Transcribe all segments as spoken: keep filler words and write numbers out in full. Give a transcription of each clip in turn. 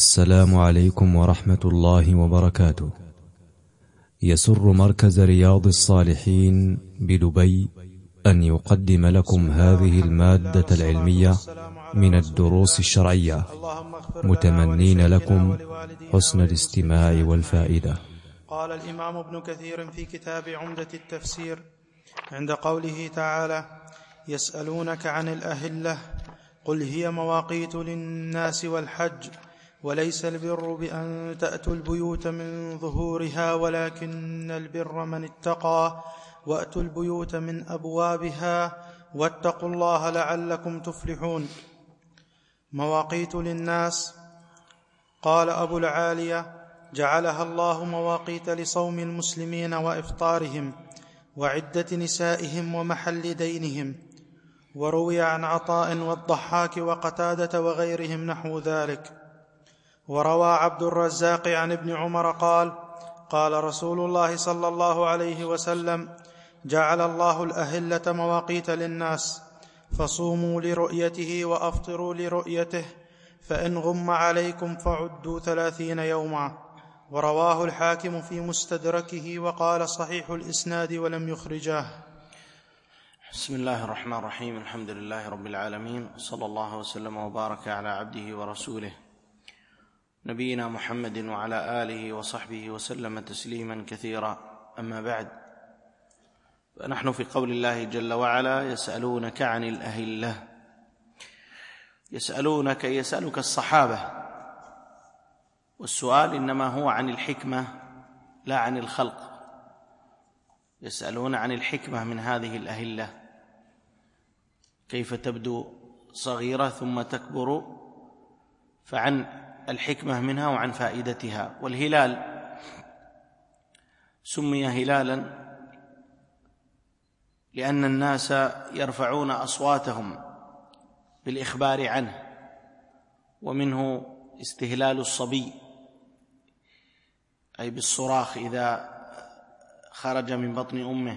السلام عليكم ورحمة الله وبركاته. يسر مركز رياض الصالحين بدبي أن يقدم لكم هذه المادة العلمية من الدروس الشرعية، متمنين لكم حسن الاستماع والفائدة. قال الإمام ابن كثير في كتاب عمدة التفسير عند قوله تعالى: يسألونك عن الأهلة قل هي مواقيت للناس والحج وليس البر بأن تأتوا البيوت من ظهورها ولكن البر من اتقى وأتوا البيوت من أبوابها واتقوا الله لعلكم تفلحون. مواقيت للناس، قال أبو العالية: جعلها الله مواقيت لصوم المسلمين وإفطارهم وعدة نسائهم ومحل دينهم. وروي عن عطاء والضحاك وقتادة وغيرهم نحو ذلك. وروى عبد الرزاق عن ابن عمر قال: قال رسول الله صلى الله عليه وسلم: جعل الله الأهلة مواقيت للناس فصوموا لرؤيته وأفطروا لرؤيته، فإن غم عليكم فعدوا ثلاثين يوما. ورواه الحاكم في مستدركه وقال صحيح الإسناد ولم يخرجاه. بسم الله الرحمن الرحيم. الحمد لله رب العالمين، صلى الله وسلم وبارك على عبده ورسوله نبينا محمد وعلى آله وصحبه وسلم تسليما كثيرا. أما بعد، فنحن في قول الله جل وعلا: يسألونك عن الأهلة. يسألونك، يسألك الصحابة، والسؤال إنما هو عن الحكمة لا عن الخلق. يسألون عن الحكمة من هذه الأهلة، كيف تبدو صغيرة ثم تكبر، فعن الحكمة منها وعن فائدتها. والهلال سمي هلالا لأن الناس يرفعون أصواتهم بالإخبار عنه، ومنه استهلال الصبي أي بالصراخ إذا خرج من بطن أمه.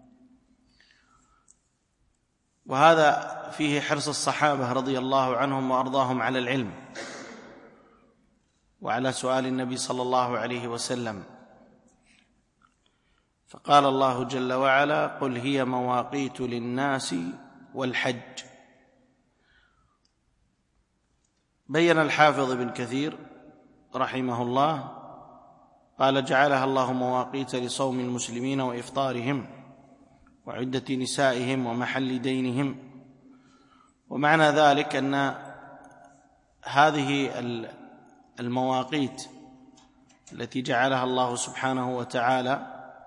وهذا فيه حرص الصحابة رضي الله عنهم وأرضاهم على العلم وعلى سؤال النبي صلى الله عليه وسلم. فقال الله جل وعلا: قل هي مواقيت للناس والحج. بين الحافظ ابن كثير رحمه الله قال: جعلها الله مواقيت لصوم المسلمين وإفطارهم وعدة نسائهم ومحل دينهم. ومعنى ذلك أن هذه المواقيت التي جعلها الله سبحانه وتعالى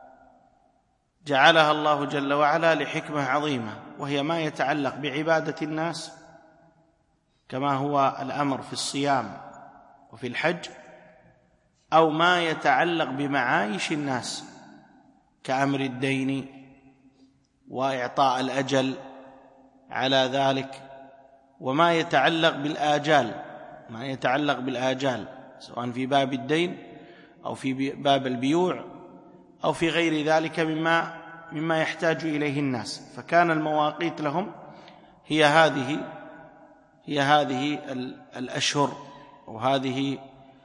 جعلها الله جل وعلا لحكمة عظيمة، وهي ما يتعلق بعبادة الناس كما هو الأمر في الصيام وفي الحج، أو ما يتعلق بمعايش الناس كأمر الدين وإعطاء الأجل على ذلك، وما يتعلق بالآجال ما يتعلق بالآجال سواء في باب الدين أو في باب البيوع أو في غير ذلك مما مما يحتاج إليه الناس. فكان المواقيت لهم هي هذه هي هذه الأشهر وهذه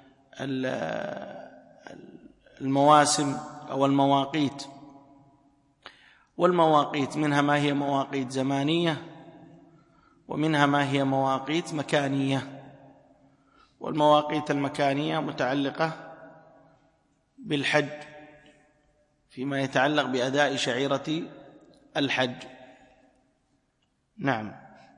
المواسم أو المواقيت. والمواقيت منها ما هي مواقيت زمانية ومنها ما هي مواقيت مكانية. والمواقيت المكانية متعلقة بالحج فيما يتعلق بأداء شعيرة الحج. نعم.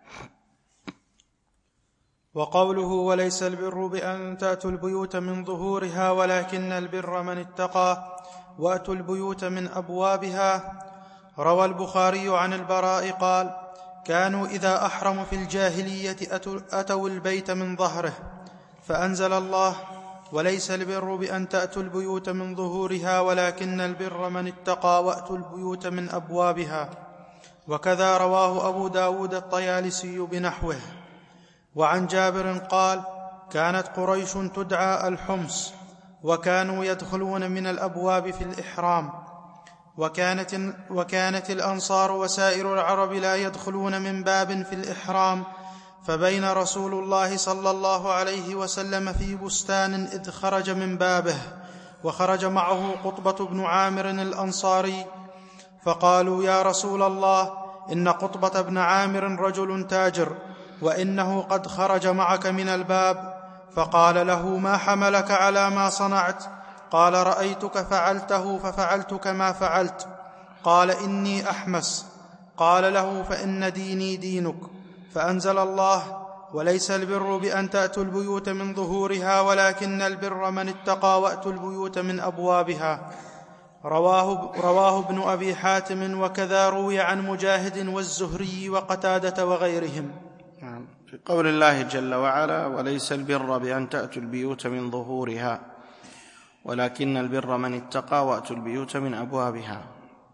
وقوله: وليس البر بأن تأتوا البيوت من ظهورها ولكن البر من اتقى وأتوا البيوت من أبوابها. روى البخاري عن البراء قال: كانوا إذا أحرموا في الجاهلية أتوا البيت من ظهره، فأنزل الله: وليس البر بأن تأتوا البيوت من ظهورها ولكن البر من اتقى وأتوا البيوت من أبوابها. وكذا رواه أبو داود الطيالسي بنحوه. وعن جابر قال: كانت قريش تدعى الحمص، وكانوا يدخلون من الأبواب في الإحرام، وكانت, وكانت الأنصار وسائر العرب لا يدخلون من باب في الإحرام، فبين رسول الله صلى الله عليه وسلم في بستان إذ خرج من بابه، وخرج معه قطبة بن عامر الأنصاري، فقالوا: يا رسول الله، إن قطبة بن عامر رجل تاجر، وإنه قد خرج معك من الباب. فقال له: ما حملك على ما صنعت؟ قال: رأيتك فعلته ففعلت كما فعلت. قال: إني أحمس. قال له: فإن ديني دينك. فأنزل الله: وليس البر بأن تأتوا البيوت من ظهورها ولكن البر من اتقى وأتوا البيوت من أبوابها. رواه, رواه ابن أبي حاتم، وكذا روي عن مجاهد والزهري وقتادة وغيرهم. في قول الله جل وعلا: وليس البر بأن تأتوا البيوت من ظهورها ولكن البر من اتقى وأتوا البيوت من أبوابها.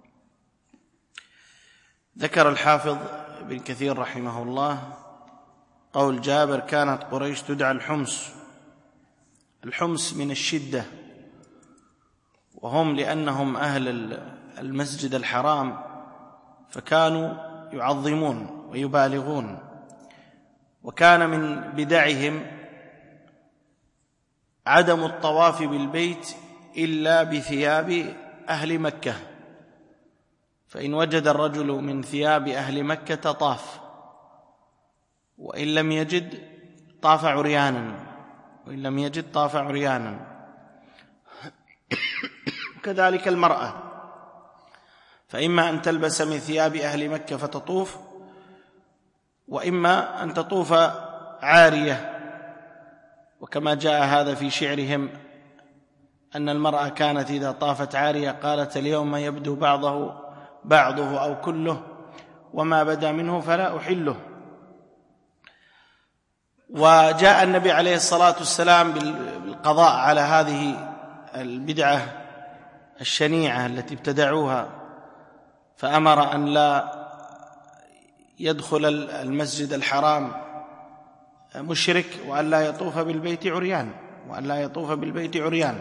ذكر الحافظ ابن كثير رحمه الله قول جابر: كانت قريش تدعى الحمص. الحمص من الشدة، وهم لأنهم أهل المسجد الحرام فكانوا يعظمون ويبالغون. وكان من بدعهم عدم الطواف بالبيت إلا بثياب أهل مكة، فإن وجد الرجل من ثياب أهل مكة طاف، وإن لم يجد طاف عريانا وإن لم يجد طاف عريانا كذلك المرأة، فإما أن تلبس من ثياب أهل مكة فتطوف، وإما أن تطوف عارية. وكما جاء هذا في شعرهم أن المرأة كانت إذا طافت عارية قالت: اليوم يبدو بعضه بعضه أو كله، وما بدا منه فلا أحله. وجاء النبي عليه الصلاة والسلام بالقضاء على هذه البدعة الشنيعة التي ابتدعوها، فأمر أن لا يدخل المسجد الحرام مشرك، وأن لا يطوف بالبيت عريان وأن لا يطوف بالبيت عريان.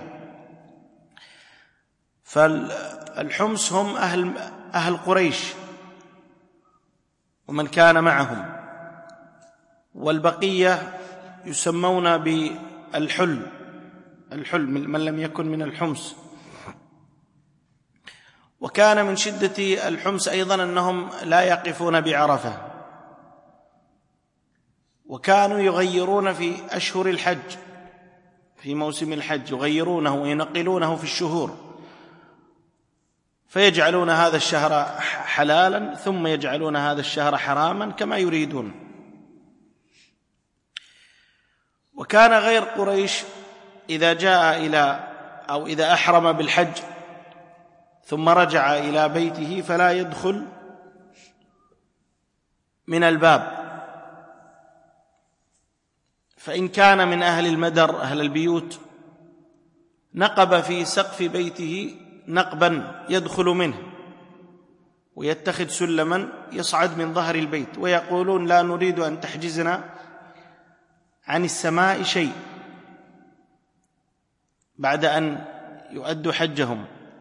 فالحمص هم أهل, أهل قريش ومن كان معهم، والبقية يسمون بالحل الحل من لم يكن من الحمص. وكان من شدة الحمص أيضا أنهم لا يقفون بعرفة، وكانوا يغيرون في أشهر الحج، في موسم الحج يغيرونه وينقلونه في الشهور، فيجعلون هذا الشهر حلالا ثم يجعلون هذا الشهر حراما كما يريدون. وكان غير قريش إذا جاء إلى أو إذا أحرم بالحج ثم رجع إلى بيته فلا يدخل من الباب، فإن كان من أهل المدر أهل البيوت نقب في سقف بيته نقبا يدخل منه، ويتخذ سلما يصعد من ظهر البيت، ويقولون: لا نريد أن تحجزنا عن السماء شيء، بعد أن يؤدوا حجهم،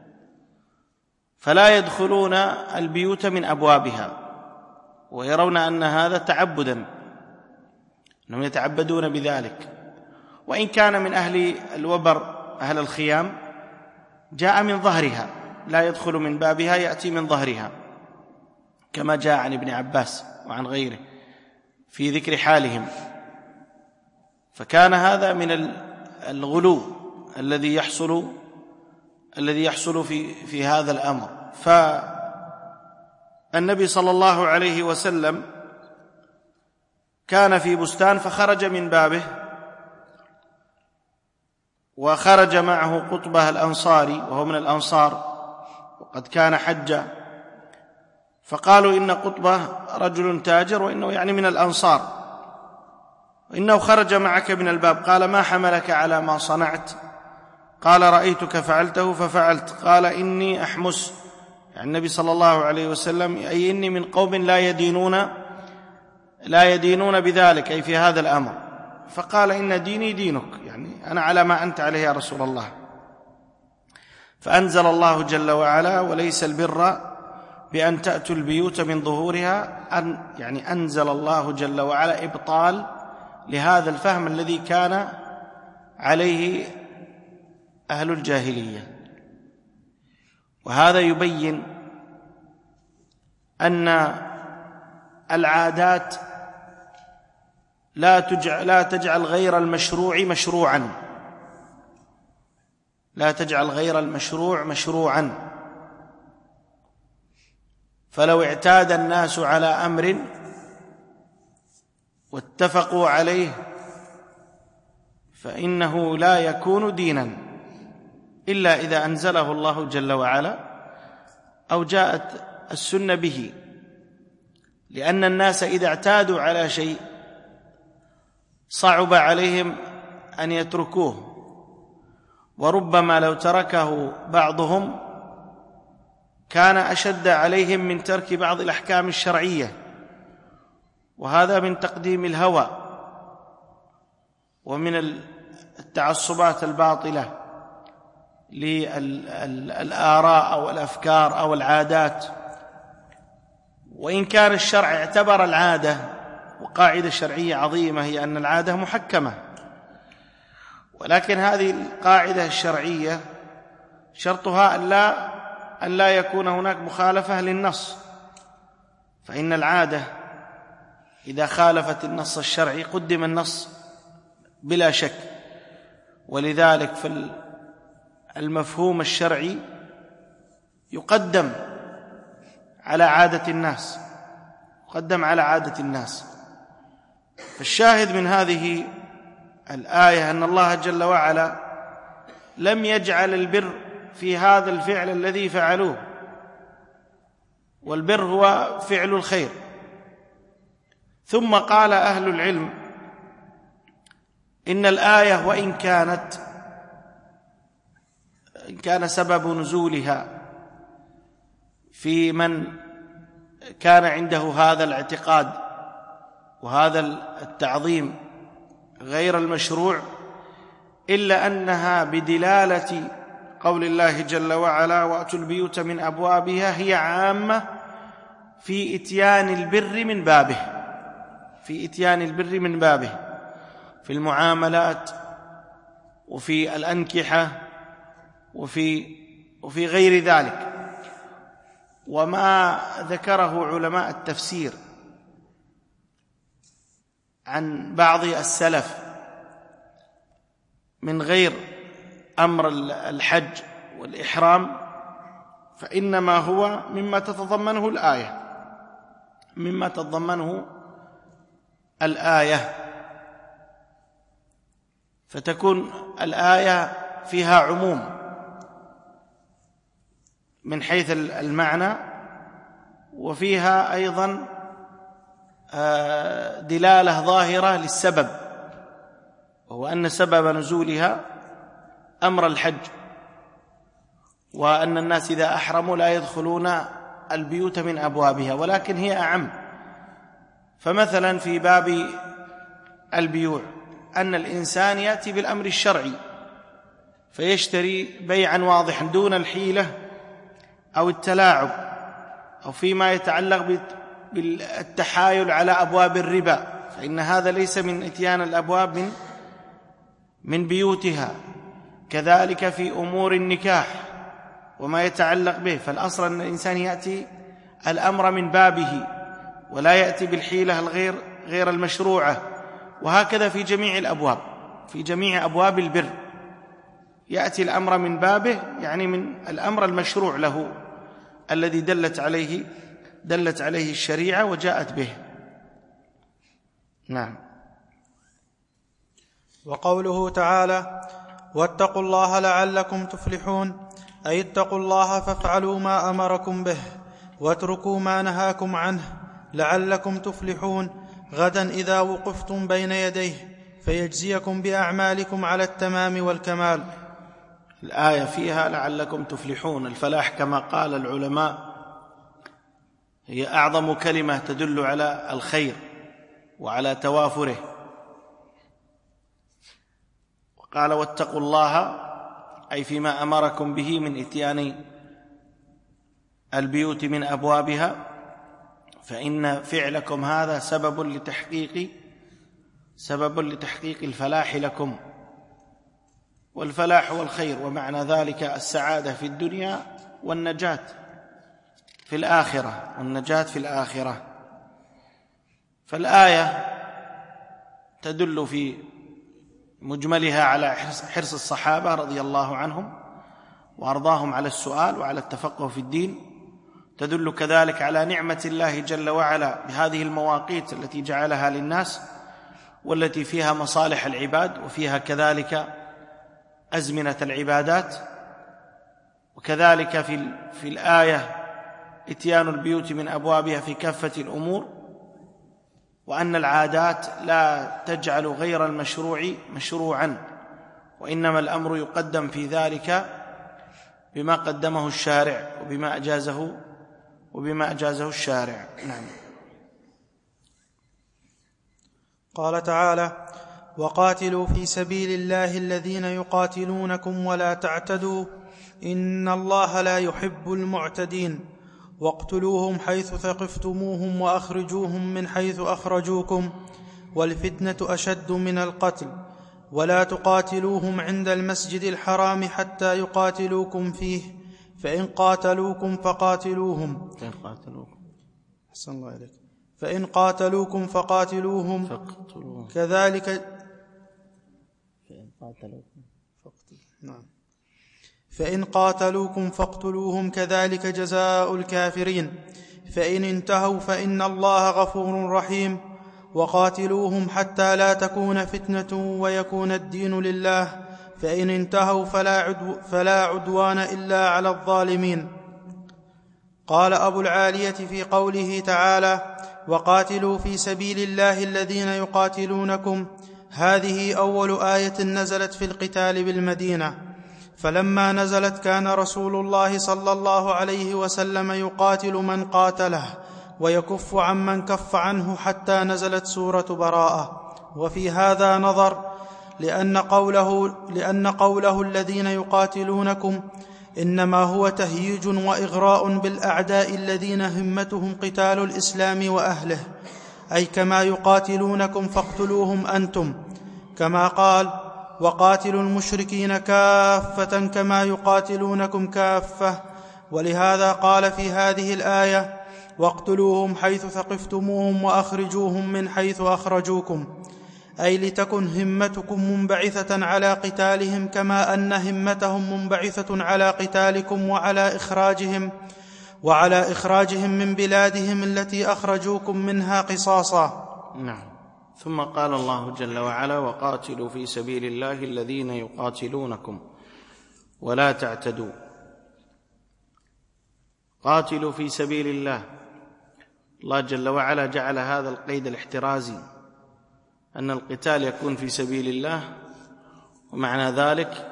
فلا يدخلون البيوت من أبوابها، ويرون أن هذا تعبدا، أنهم يتعبدون بذلك. وإن كان من أهل الوبر أهل الخيام جاء من ظهرها، لا يدخل من بابها، يأتي من ظهرها، كما جاء عن ابن عباس وعن غيره في ذكر حالهم. فكان هذا من الغلو الذي يحصل الذي يحصل في في هذا الأمر. فالنبي صلى الله عليه وسلم كان في بستان فخرج من بابه، وخرج معه قطبة الأنصاري وهو من الأنصار وقد كان حجا، فقالوا: إن قطبة رجل تاجر، وإنه يعني من الأنصار، وإنه خرج معك من الباب. قال: ما حملك على ما صنعت؟ قال: رأيتك فعلته ففعلت. قال: إني أحمس، يعني النبي صلى الله عليه وسلم، أي إني من قوم لا يدينون لا يدينون بذلك، أي في هذا الأمر. فقال: إن ديني دينك، يعني أنا على ما أنت عليه يا رسول الله. فأنزل الله جل وعلا: وليس البر بأن تأتوا البيوت من ظهورها، أن يعني أنزل الله جل وعلا إبطال لهذا الفهم الذي كان عليه أهل الجاهلية. وهذا يبين أن العادات لا تجعل, لا تجعل غير المشروع مشروعا لا تجعل غير المشروع مشروعا فلو اعتاد الناس على أمر واتفقوا عليه فإنه لا يكون دينا إلا إذا أنزله الله جل وعلا أو جاءت السنة به، لأن الناس إذا اعتادوا على شيء صعب عليهم أن يتركوه، وربما لو تركه بعضهم كان أشد عليهم من ترك بعض الأحكام الشرعية، وهذا من تقديم الهوى ومن التعصبات الباطلة للآراء أو الأفكار أو العادات. وإن كان الشرع اعتبر العادة، وقاعدة شرعية عظيمة هي أن العادة محكمة، ولكن هذه القاعدة الشرعية شرطها أن لا, أن لا يكون هناك مخالفة للنص، فإن العادة إذا خالفت النص الشرعي قدم النص بلا شك. ولذلك فالمفهوم الشرعي يقدم على عادة الناس يقدم على عادة الناس. فالشاهد من هذه الآية أن الله جل وعلا لم يجعل البر في هذا الفعل الذي فعلوه، والبر هو فعل الخير. ثم قال أهل العلم إن الآية وإن كانت إن كان سبب نزولها في من كان عنده هذا الاعتقاد وهذا التعظيم غير المشروع، إلا أنها بدلالة قول الله جل وعلا وأتوا البيوت من أبوابها هي عامة في إتيان البر من بابه في إتيان البر من بابه في المعاملات وفي الأنكحة وفي وفي غير ذلك. وما ذكره علماء التفسير عن بعض السلف من غير أمر الحج والإحرام فإنما هو مما تتضمنه الآية مما تتضمنه الآية فتكون الآية فيها عموم من حيث المعنى، وفيها أيضا دلالة ظاهرة للسبب، وهو أن سبب نزولها أمر الحج، وأن الناس إذا أحرموا لا يدخلون البيوت من أبوابها، ولكن هي أعم. فمثلا في باب البيوع أن الإنسان يأتي بالأمر الشرعي فيشتري بيعا واضحا دون الحيلة أو التلاعب، أو فيما يتعلق بالتحايل على أبواب الربا، فإن هذا ليس من إتيان الأبواب من من بيوتها. كذلك في أمور النكاح وما يتعلق به، فالأصل أن الإنسان يأتي الأمر من بابه ولا يأتي بالحيلة الغير غير المشروعة. وهكذا في جميع الأبواب في جميع أبواب البر يأتي الأمر من بابه، يعني من الأمر المشروع له الذي دلت عليه دلت عليه الشريعة وجاءت به. نعم. وقوله تعالى واتقوا الله لعلكم تفلحون، أي اتقوا الله فافعلوا ما أمركم به واتركوا ما نهاكم عنه لعلكم تفلحون غدا إذا وقفتم بين يديه فيجزيكم بأعمالكم على التمام والكمال. الآية فيها لعلكم تفلحون. الفلاح كما قال العلماء هي أعظم كلمة تدل على الخير وعلى توافره. وقال واتقوا الله أي فيما أمركم به من إتيان البيوت من أبوابها فإن فعلكم هذا سبب لتحقيق سبب لتحقيق الفلاح لكم، والفلاح والخير، ومعنى ذلك السعادة في الدنيا والنجاة في الآخرة والنجاة في الآخرة. فالآية تدل في مجملها على حرص الصحابة رضي الله عنهم وأرضاهم على السؤال وعلى التفقه في الدين، تدل كذلك على نعمة الله جل وعلا بهذه المواقيت التي جعلها للناس والتي فيها مصالح العباد وفيها كذلك أزمنة العبادات. وكذلك في في الآية إتيان البيوت من أبوابها في كافة الأمور، وأن العادات لا تجعل غير المشروع مشروعا، وإنما الأمر يقدم في ذلك بما قدمه الشارع وبما أجازه وبما أجازه الشارع. نعم. قال تعالى: وقاتلوا في سبيل الله الذين يقاتلونكم ولا تعتدوا إن الله لا يحب المعتدين واقتلوهم حيث ثقفتموهم وأخرجوهم من حيث أخرجوكم والفتنة أشد من القتل ولا تقاتلوهم عند المسجد الحرام حتى يقاتلوكم فيه فإن قاتلوكم فقاتلوهم أحسن الله إليك فإن قاتلوكم فقاتلوهم فاقتلوهم كذلك فإن قاتلوكم نعم فإن قاتلوكم فاقتلوهم كذلك جزاء الكافرين فإن انتهوا فإن الله غفور رحيم وقاتلوهم حتى لا تكون فتنة ويكون الدين لله فإن انتهوا فلا, عدو فلا عدوان إلا على الظالمين. قال أبو العالية في قوله تعالى: وقاتلوا في سبيل الله الذين يقاتلونكم، هذه أول آية نزلت في القتال بالمدينة، فلما نزلت كان رسول الله صلى الله عليه وسلم يقاتل من قاتله ويكف عن من كف عنه حتى نزلت سورة براءة. وفي هذا نظر، لأن قوله, لأن قوله الذين يقاتلونكم إنما هو تهييج وإغراء بالأعداء الذين همتهم قتال الإسلام وأهله، أي كما يقاتلونكم فاقتلوهم أنتم، كما قال: وقاتلوا المشركين كافة كما يقاتلونكم كافة. ولهذا قال في هذه الآية: واقتلوهم حيث ثقفتموهم وأخرجوهم من حيث أخرجوكم، أي لتكن همتكم منبعثة على قتالهم كما أن همتهم منبعثة على قتالكم وعلى إخراجهم وعلى إخراجهم من بلادهم التي أخرجوكم منها قصاصا. نعم. ثم قال الله جل وعلا: وقاتلوا في سبيل الله الذين يقاتلونكم ولا تعتدوا. قاتلوا في سبيل الله، الله جل وعلا جعل هذا القيد الاحترازي أن القتال يكون في سبيل الله، ومعنى ذلك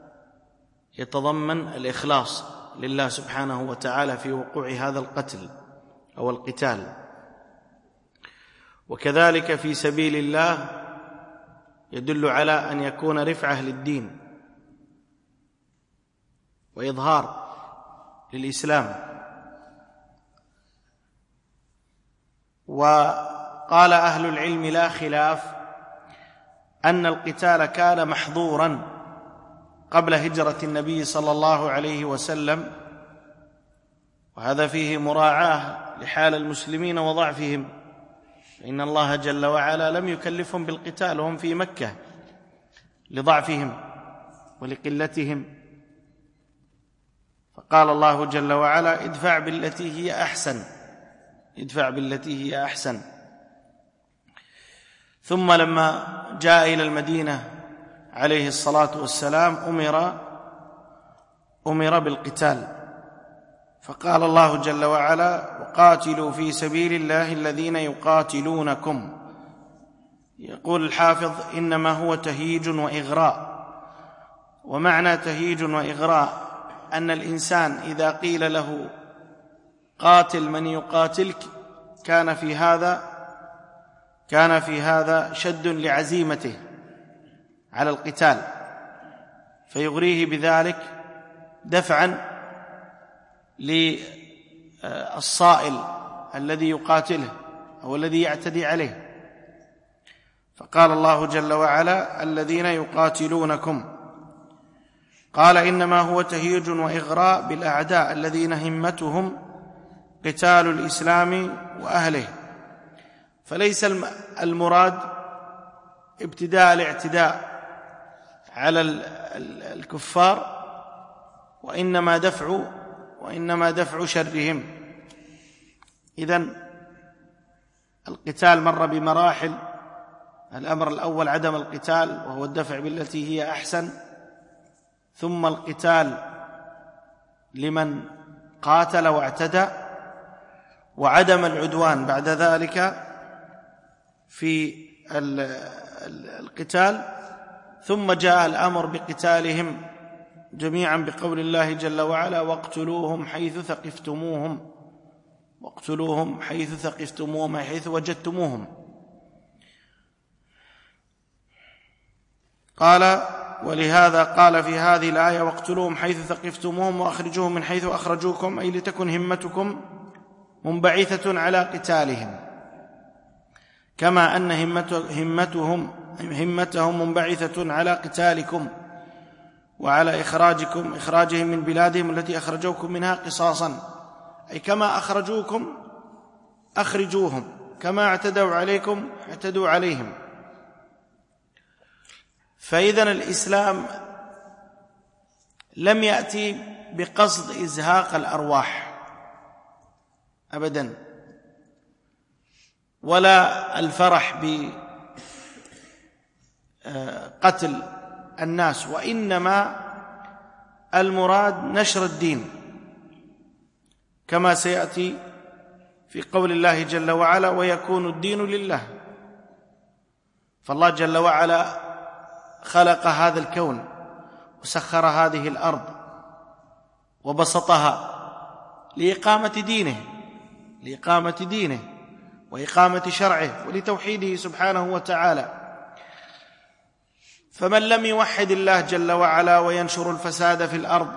يتضمن الإخلاص لله سبحانه وتعالى في وقوع هذا القتل أو القتال. وكذلك في سبيل الله يدل على أن يكون رفعة للدين وإظهار للإسلام. وقال أهل العلم لا خلاف أن القتال كان محظورا قبل هجرة النبي صلى الله عليه وسلم، وهذا فيه مراعاة لحال المسلمين وضعفهم، فإن الله جل وعلا لم يكلفهم بالقتال وهم في مكة لضعفهم ولقلتهم، فقال الله جل وعلا: ادفع بالتي هي أحسن ادفع بالتي هي أحسن. ثم لما جاء إلى المدينة عليه الصلاة والسلام أمر أمر بالقتال، فقال الله جل وعلا: وقاتلوا في سبيل الله الذين يقاتلونكم. يقول الحافظ: إنما هو تهييج وإغراء. ومعنى تهييج وإغراء أن الإنسان إذا قيل له قاتل من يقاتلك كان في هذا كان في هذا شد لعزيمته على القتال، فيغريه بذلك دفعا الصائل الذي يقاتله أو الذي يعتدي عليه. فقال الله جل وعلا: الذين يقاتلونكم. قال: إنما هو تهيج وإغراء بالأعداء الذين همتهم قتال الإسلام وأهله. فليس المراد ابتداء الاعتداء على الكفار، وإنما دفع وإنما دفع شرهم. إذن القتال مر بمراحل. الأمر الأول عدم القتال، وهو الدفع بالتي هي أحسن، ثم القتال لمن قاتل واعتدى، وعدم العدوان بعد ذلك في القتال، ثم جاء الأمر بقتالهم جميعا بقول الله جل وعلا: واقتلوهم حيث ثقفتموهم واقتلوهم حيث ثقفتموهم حيث وجدتموهم. قال: ولهذا قال في هذه الآية: واقتلوهم حيث ثقفتموهم وأخرجوهم من حيث أخرجوكم، أي لتكن همتكم منبعثة على قتالهم، كما أن همتهم همتهم منبعثة على قتالكم وعلى إخراجكم إخراجهم من بلادهم التي أخرجوكم منها قصاصا، أي كما أخرجوكم أخرجوهم، كما اعتدوا عليكم اعتدوا عليهم. فإذن الإسلام لم يأتي بقصد إزهاق الأرواح أبدا، ولا الفرح بقتل الناس، وإنما المراد نشر الدين، كما سيأتي في قول الله جل وعلا: ويكون الدين لله. فالله جل وعلا خلق هذا الكون وسخر هذه الأرض وبسطها لإقامة دينه لإقامة دينه وإقامة شرعه ولتوحيده سبحانه وتعالى. فمن لم يوحد الله جل وعلا وينشر الفساد في الأرض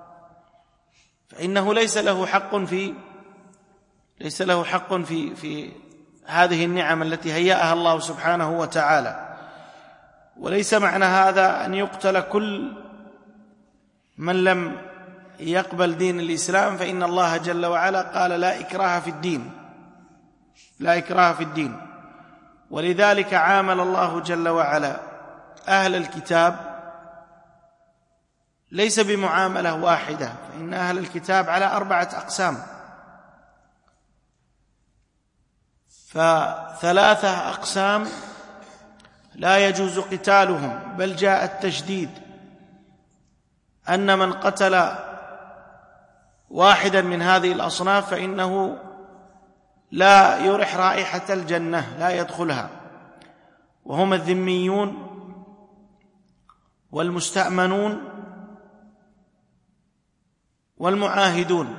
فإنه ليس له حق في ليس له حق في في هذه النعم التي هيأها الله سبحانه وتعالى. وليس معنى هذا أن يقتل كل من لم يقبل دين الإسلام، فإن الله جل وعلا قال: لا إكراه في الدين لا إكراه في الدين. ولذلك عامل الله جل وعلا أهل الكتاب ليس بمعاملة واحدة، فإن أهل الكتاب على أربعة أقسام، فثلاثة أقسام لا يجوز قتالهم، بل جاء التشديد أن من قتل واحدا من هذه الأصناف فإنه لا يرح رائحة الجنة، لا يدخلها، وهم الذميون والمستأمنون والمعاهدون.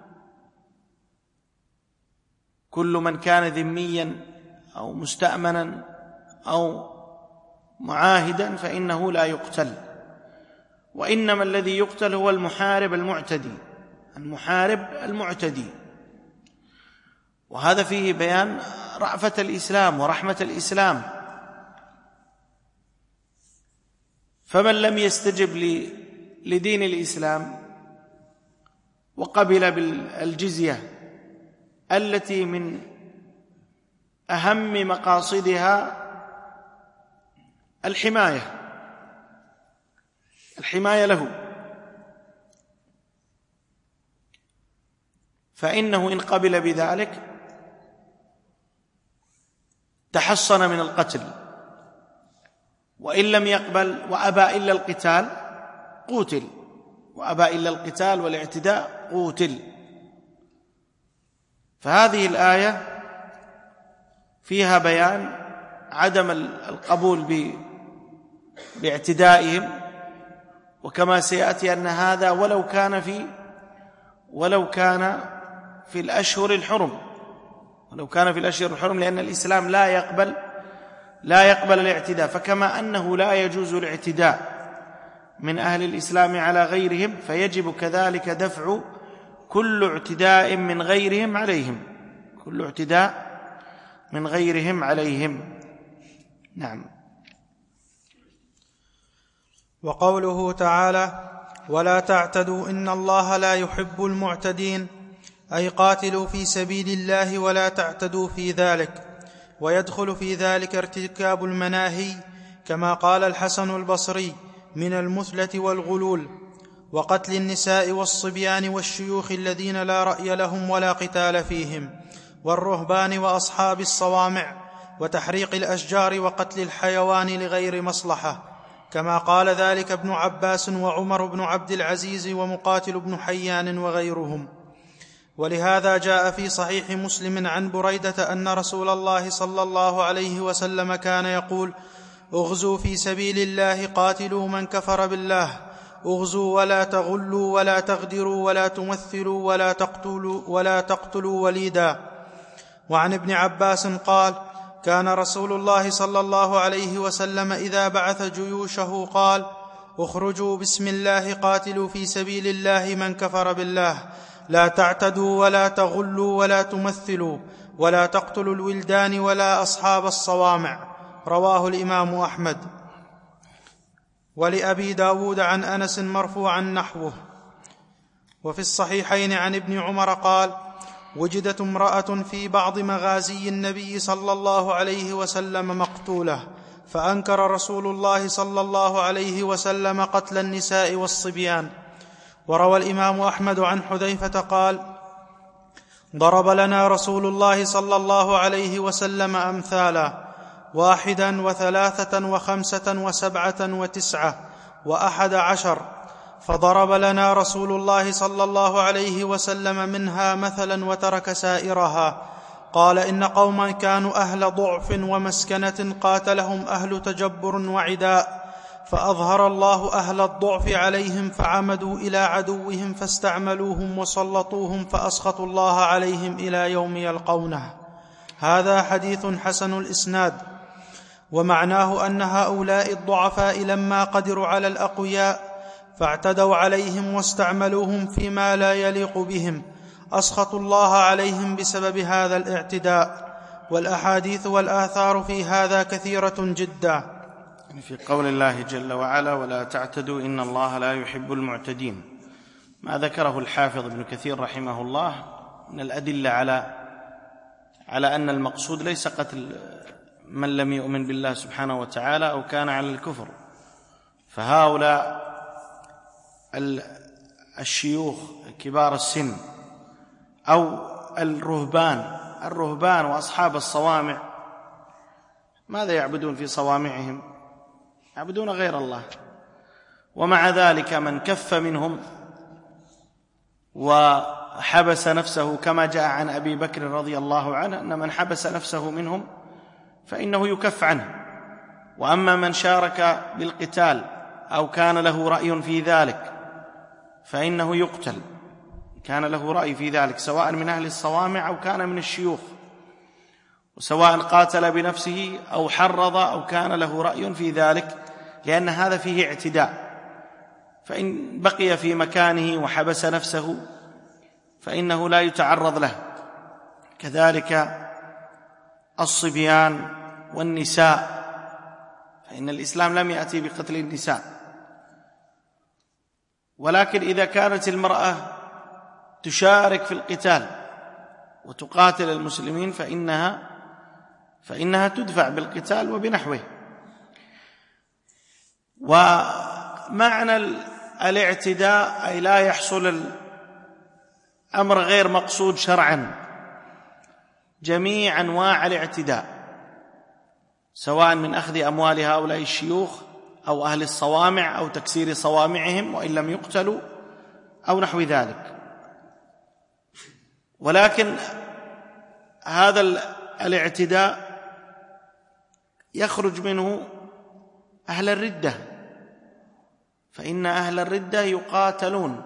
كل من كان ذميا أو مستأمنا أو معاهدا فإنه لا يقتل، وإنما الذي يقتل هو المحارب المعتدي المحارب المعتدي. وهذا فيه بيان رأفة الإسلام ورحمة الإسلام. فمن لم يستجب لدين الإسلام وقبل بالجزية التي من أهم مقاصدها الحماية الحماية له، فإنه إن قبل بذلك تحصن من القتل، وإن لم يقبل وأبى إلا القتال قوتل وأبى إلا القتال والاعتداء قوتل. فهذه الآية فيها بيان عدم القبول باعتدائهم، وكما سيأتي أن هذا ولو كان في ولو كان في الأشهر الحرم ولو كان في الأشهر الحرم لأن الإسلام لا يقبل لا يقبل الاعتداء. فكما أنه لا يجوز الاعتداء من أهل الإسلام على غيرهم، فيجب كذلك دفع كل اعتداء من غيرهم عليهم، كل اعتداء من غيرهم عليهم. نعم. وقوله تعالى: ولا تعتدوا إن الله لا يحب المعتدين، أي قاتلوا في سبيل الله ولا تعتدوا في ذلك. ويدخل في ذلك ارتكاب المناهي، كما قال الحسن البصري: من المثلة والغلول، وقتل النساء والصبيان والشيوخ الذين لا رأي لهم ولا قتال فيهم، والرهبان وأصحاب الصوامع، وتحريق الأشجار وقتل الحيوان لغير مصلحة، كما قال ذلك ابن عباس وعمر بن عبد العزيز ومقاتل بن حيان وغيرهم. ولهذا جاء في صحيح مسلم عن بريدة أن رسول الله صلى الله عليه وسلم كان يقول: اغزوا في سبيل الله، قاتلوا من كفر بالله، اغزوا ولا تغلوا ولا تغدروا ولا تمثلوا ولا تقتلوا, ولا تقتلوا وليدا. وعن ابن عباس قال: كان رسول الله صلى الله عليه وسلم إذا بعث جيوشه قال: اخرجوا بسم الله، قاتلوا في سبيل الله من كفر بالله، لا تعتدوا ولا تغلوا ولا تمثلوا ولا تقتلوا الولدان ولا أصحاب الصوامع. رواه الإمام أحمد. ولأبي داود عن أنس مرفوعا نحوه. وفي الصحيحين عن ابن عمر قال: وجدت امرأة في بعض مغازي النبي صلى الله عليه وسلم مقتولة، فأنكر رسول الله صلى الله عليه وسلم قتل النساء والصبيان. وروى الإمام أحمد عن حذيفة قال: ضرب لنا رسول الله صلى الله عليه وسلم أمثالا، واحدا وثلاثة وخمسة وسبعة وتسعة وأحد عشر، فضرب لنا رسول الله صلى الله عليه وسلم منها مثلا وترك سائرها. قال: إن قوما كانوا أهل ضعف ومسكنة، قاتلهم أهل تجبر وعداء، فأظهر الله أهل الضعف عليهم، فعمدوا إلى عدوهم فاستعملوهم وسلطوهم، فأسخطوا الله عليهم إلى يوم يلقونه. هذا حديث حسن الإسناد. ومعناه أن هؤلاء الضعفاء لما قدروا على الأقوياء فاعتدوا عليهم واستعملوهم فيما لا يليق بهم، أسخطوا الله عليهم بسبب هذا الاعتداء. والأحاديث والآثار في هذا كثيرة جدا. في قول الله جل وعلا: ولا تعتدوا إن الله لا يحب المعتدين، ما ذكره الحافظ ابن كثير رحمه الله من الأدلة على على أن المقصود ليس قتل من لم يؤمن بالله سبحانه وتعالى أو كان على الكفر، فهؤلاء الشيوخ كبار السن أو الرهبان الرهبان وأصحاب الصوامع، ماذا يعبدون في صوامعهم؟ يعبدون غير الله. ومع ذلك من كف منهم وحبس نفسه، كما جاء عن أبي بكر رضي الله عنه أن من حبس نفسه منهم فإنه يكف عنه. وأما من شارك بالقتال أو كان له رأي في ذلك فإنه يقتل، كان له رأي في ذلك، سواء من أهل الصوامع أو كان من الشيوخ، وسواء قاتل بنفسه أو حرض أو كان له رأي في ذلك، لأن هذا فيه اعتداء. فإن بقي في مكانه وحبس نفسه فإنه لا يتعرض له. كذلك الصبيان والنساء، فإن الإسلام لم يأتي بقتل النساء، ولكن إذا كانت المرأة تشارك في القتال وتقاتل المسلمين فإنها فإنها تدفع بالقتال وبنحوه. ومعنى الاعتداء أي لا يحصل الأمر غير مقصود شرعا، جميع أنواع الاعتداء، سواء من أخذ أموال هؤلاء الشيوخ أو أهل الصوامع أو تكسير صوامعهم وإن لم يقتلوا أو نحو ذلك. ولكن هذا الاعتداء يخرج منه أهل الردة، فإن أهل الردة يقاتلون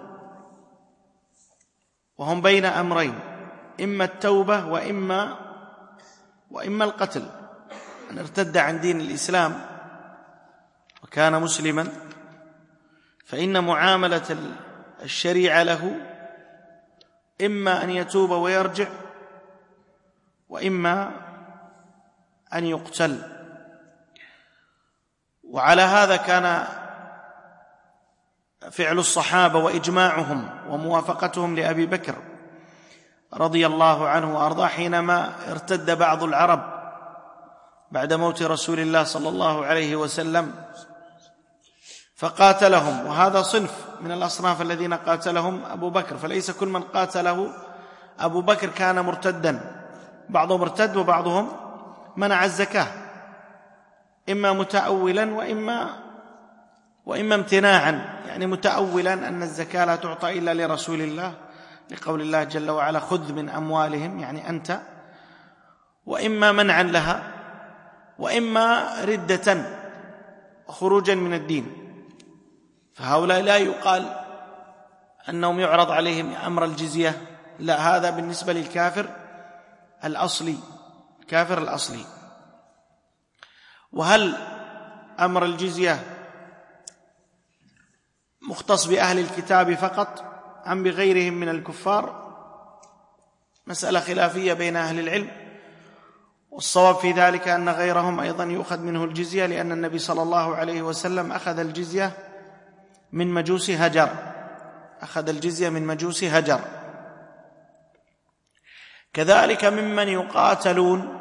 وهم بين أمرين، إما التوبة وإما وإما القتل. من ارتد عن دين الإسلام وكان مسلما فإن معاملة الشريعة له إما أن يتوب ويرجع، وإما أن يقتل. وعلى هذا كان فعل الصحابة وإجماعهم وموافقتهم لأبي بكر رضي الله عنه وأرضاه حينما ارتد بعض العرب بعد موت رسول الله صلى الله عليه وسلم فقاتلهم، وهذا صنف من الأصناف الذين قاتلهم أبو بكر، فليس كل من قاتله أبو بكر كان مرتدا، بعضهم ارتد وبعضهم منع الزكاة، إما متأولا وإما وإما امتناعا، يعني متأولا أن الزكاة لا تعطى إلا لرسول الله لقول الله جل وعلا خذ من أموالهم، يعني أنت، وإما منعا لها، وإما ردة خروجا من الدين. فهؤلاء لا يقال أنهم يعرض عليهم أمر الجزية، لا، هذا بالنسبة للكافر الأصلي، الكافر الأصلي. وهل أمر الجزية مختص بأهل الكتاب فقط أم بغيرهم من الكفار؟ مسألة خلافية بين أهل العلم، والصواب في ذلك أن غيرهم أيضا يؤخذ منه الجزية، لأن النبي صلى الله عليه وسلم أخذ الجزية من مجوس هجر، أخذ الجزية من مجوس هجر. كذلك ممن يقاتلون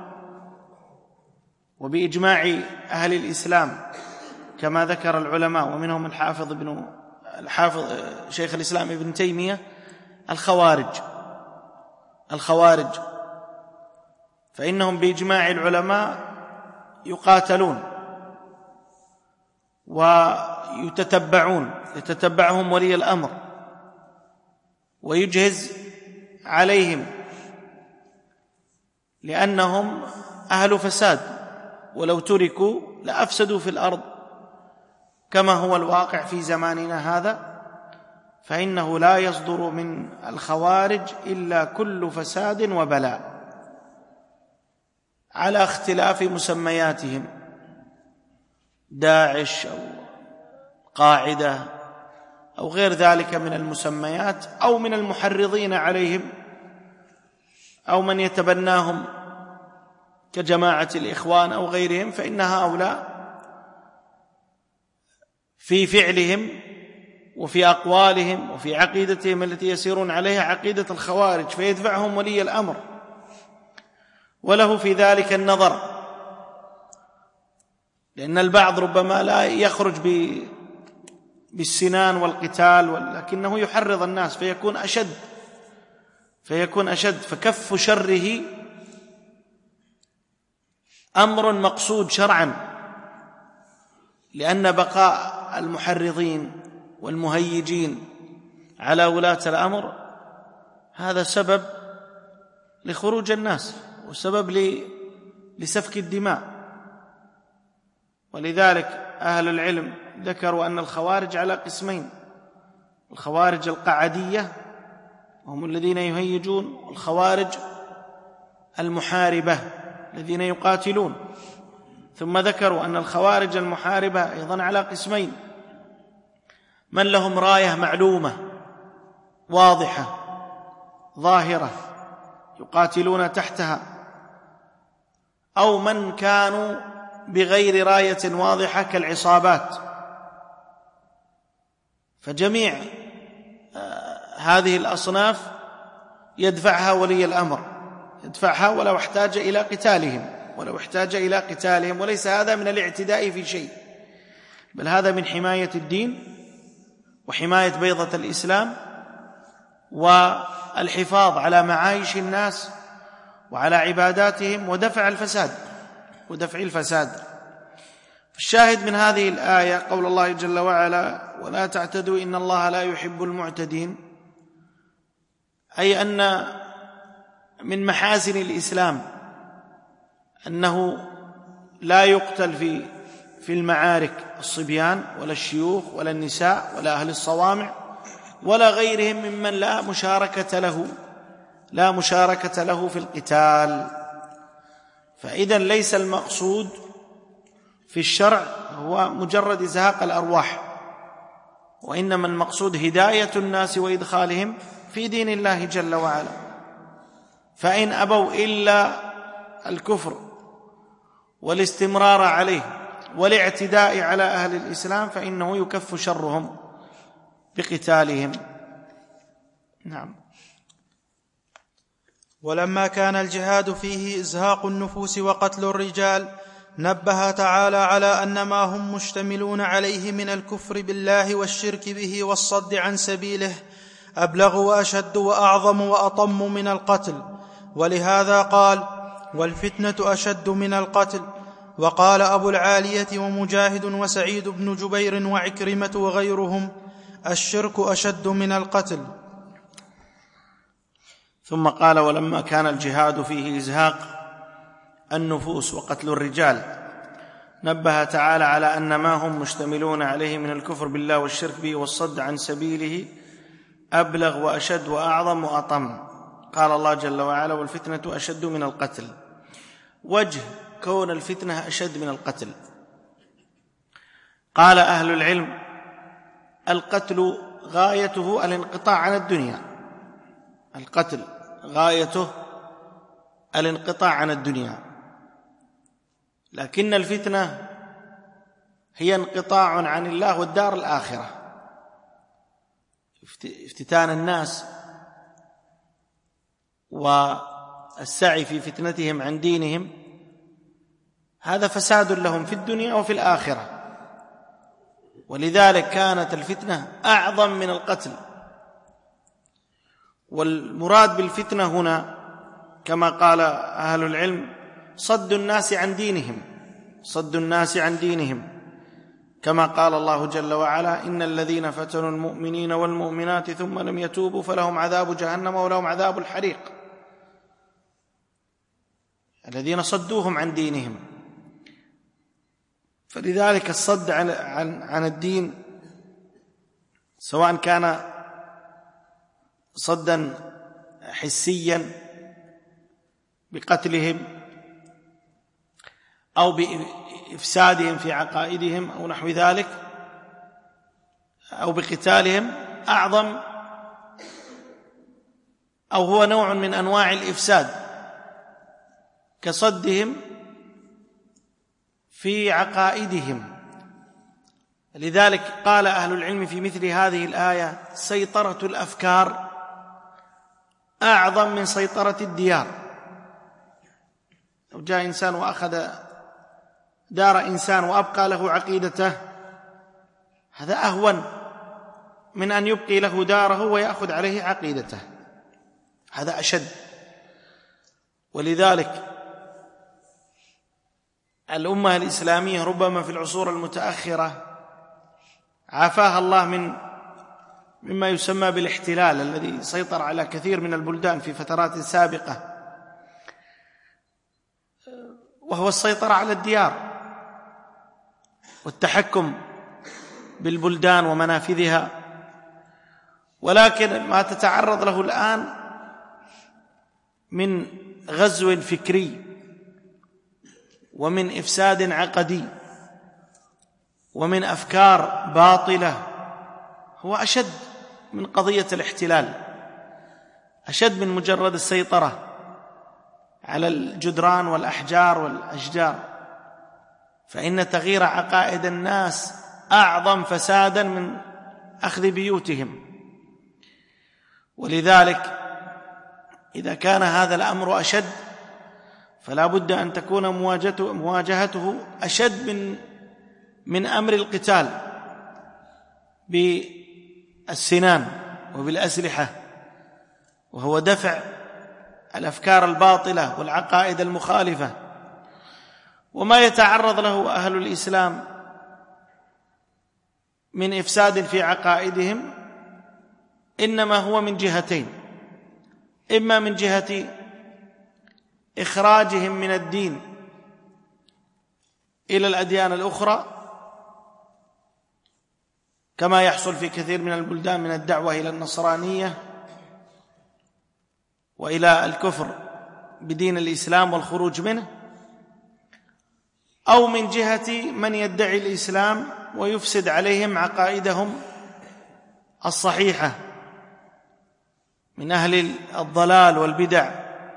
وبإجماع أهل الإسلام كما ذكر العلماء، ومنهم الحافظ ابن الحافظ شيخ الإسلام ابن تيمية، الخوارج الخوارج فإنهم بإجماع العلماء يقاتلون ويتتبعون، يتتبعهم ولي الأمر ويجهز عليهم، لأنهم أهل فساد، ولو تركوا لأفسدوا في الأرض كما هو الواقع في زماننا هذا. فإنه لا يصدر من الخوارج إلا كل فساد وبلاء على اختلاف مسمياتهم، داعش أو قاعدة أو غير ذلك من المسميات، أو من المحرضين عليهم، أو من يتبناهم كجماعة الإخوان أو غيرهم. فإن هؤلاء في فعلهم وفي أقوالهم وفي عقيدتهم التي يسيرون عليها عقيدة الخوارج، فيدفعهم ولي الأمر وله في ذلك النظر، لأن البعض ربما لا يخرج بالسنان والقتال، ولكنه يحرض الناس فيكون أشد فيكون أشد فكف شره أمر مقصود شرعا، لأن بقاء المحرضين والمهيجين على ولاة الأمر هذا سبب لخروج الناس وسبب لسفك الدماء. ولذلك أهل العلم ذكروا أن الخوارج على قسمين: الخوارج القعدية وهم الذين يهيجون، والخوارج المحاربة الذين يقاتلون. ثم ذكروا أن الخوارج المحاربة أيضا على قسمين: من لهم راية معلومة واضحة ظاهرة يقاتلون تحتها، أو من كانوا بغير راية واضحة كالعصابات. فجميع هذه الأصناف يدفعها ولي الأمر، يدفعها ولو احتاج إلى قتالهم ولو احتاج إلى قتالهم وليس هذا من الاعتداء في شيء، بل هذا من حماية الدين وحماية بيضة الإسلام والحفاظ على معايش الناس وعلى عباداتهم ودفع الفساد ودفع الفساد. الشاهد من هذه الآية قول الله جل وعلا: ولا تعتدوا إن الله لا يحب المعتدين، أي أن من محاسن الإسلام أنه لا يقتل في في المعارك الصبيان ولا الشيوخ ولا النساء ولا أهل الصوامع ولا غيرهم ممن لا مشاركة له لا مشاركة له في القتال. فإذا ليس المقصود في الشرع هو مجرد إزهاق الأرواح، وإنما المقصود هداية الناس وإدخالهم في دين الله جل وعلا، فإن أبوا إلا الكفر والاستمرار عليه والاعتداء على أهل الإسلام فإنه يكف شرهم بقتالهم. نعم. ولما كان الجهاد فيه إزهاق النفوس وقتل الرجال، نبه تعالى على أن ما هم مشتملون عليه من الكفر بالله والشرك به والصد عن سبيله أبلغ وأشد وأعظم وأطم من القتل، ولهذا قال: والفتنة أشد من القتل. وقال أبو العالية ومجاهد وسعيد بن جبير وعكرمة وغيرهم: الشرك أشد من القتل. ثم قال: ولما كان الجهاد فيه إزهاق النفوس وقتل الرجال، نبه تعالى على أن ما هم مشتملون عليه من الكفر بالله والشرك به والصد عن سبيله أبلغ وأشد وأعظم وأطم. قال الله جل وعلا: والفتنة أشد من القتل. وجه كون الفتنة أشد من القتل: قال أهل العلم: القتل غايته الانقطاع عن الدنيا، القتل غايته الانقطاع عن الدنيا، لكن الفتنة هي انقطاع عن الله والدار الآخرة، افتتان الناس والسعي في فتنتهم عن دينهم، هذا فساد لهم في الدنيا وفي الآخرة. ولذلك كانت الفتنة أعظم من القتل. والمراد بالفتنة هنا كما قال أهل العلم صد الناس عن دينهم، صد الناس عن دينهم، كما قال الله جل وعلا: إن الذين فتنوا المؤمنين والمؤمنات ثم لم يتوبوا فلهم عذاب جهنم ولهم عذاب الحريق. الذين صدوهم عن دينهم. فلذلك الصد عن, عن, عن الدين سواء كان صدا حسيا بقتلهم أو بإفسادهم في عقائدهم أو نحو ذلك أو بقتالهم، أعظم أو هو نوع من أنواع الإفساد كصدهم في عقائدهم. لذلك قال أهل العلم في مثل هذه الآية: سيطرة الأفكار أعظم من سيطرة الديار. لو جاء إنسان وأخذ دار إنسان وأبقى له عقيدته، هذا أهون من أن يبقي له داره ويأخذ عليه عقيدته، هذا أشد. ولذلك الأمة الإسلامية ربما في العصور المتأخرة عافاها الله من مما يسمى بالاحتلال الذي سيطر على كثير من البلدان في فترات سابقة، وهو السيطرة على الديار والتحكم بالبلدان ومنافذها. ولكن ما تتعرض له الآن من غزو فكري ومن إفساد عقدي ومن أفكار باطلة هو أشد من قضية الاحتلال، أشد من مجرد السيطرة على الجدران والأحجار والأشجار، فإن تغيير عقائد الناس أعظم فسادا من أخذ بيوتهم. ولذلك إذا كان هذا الأمر أشد فلا بد أن تكون مواجهته, مواجهته أشد من من أمر القتال بالسنان وبالأسلحة، وهو دفع الأفكار الباطلة والعقائد المخالفة. وما يتعرض له أهل الإسلام من إفساد في عقائدهم إنما هو من جهتين: إما من جهة إخراجهم من الدين إلى الأديان الأخرى كما يحصل في كثير من البلدان من الدعوة إلى النصرانية وإلى الكفر بدين الإسلام والخروج منه، أو من جهة من يدعي الإسلام ويفسد عليهم عقائدهم الصحيحة من أهل الضلال والبدع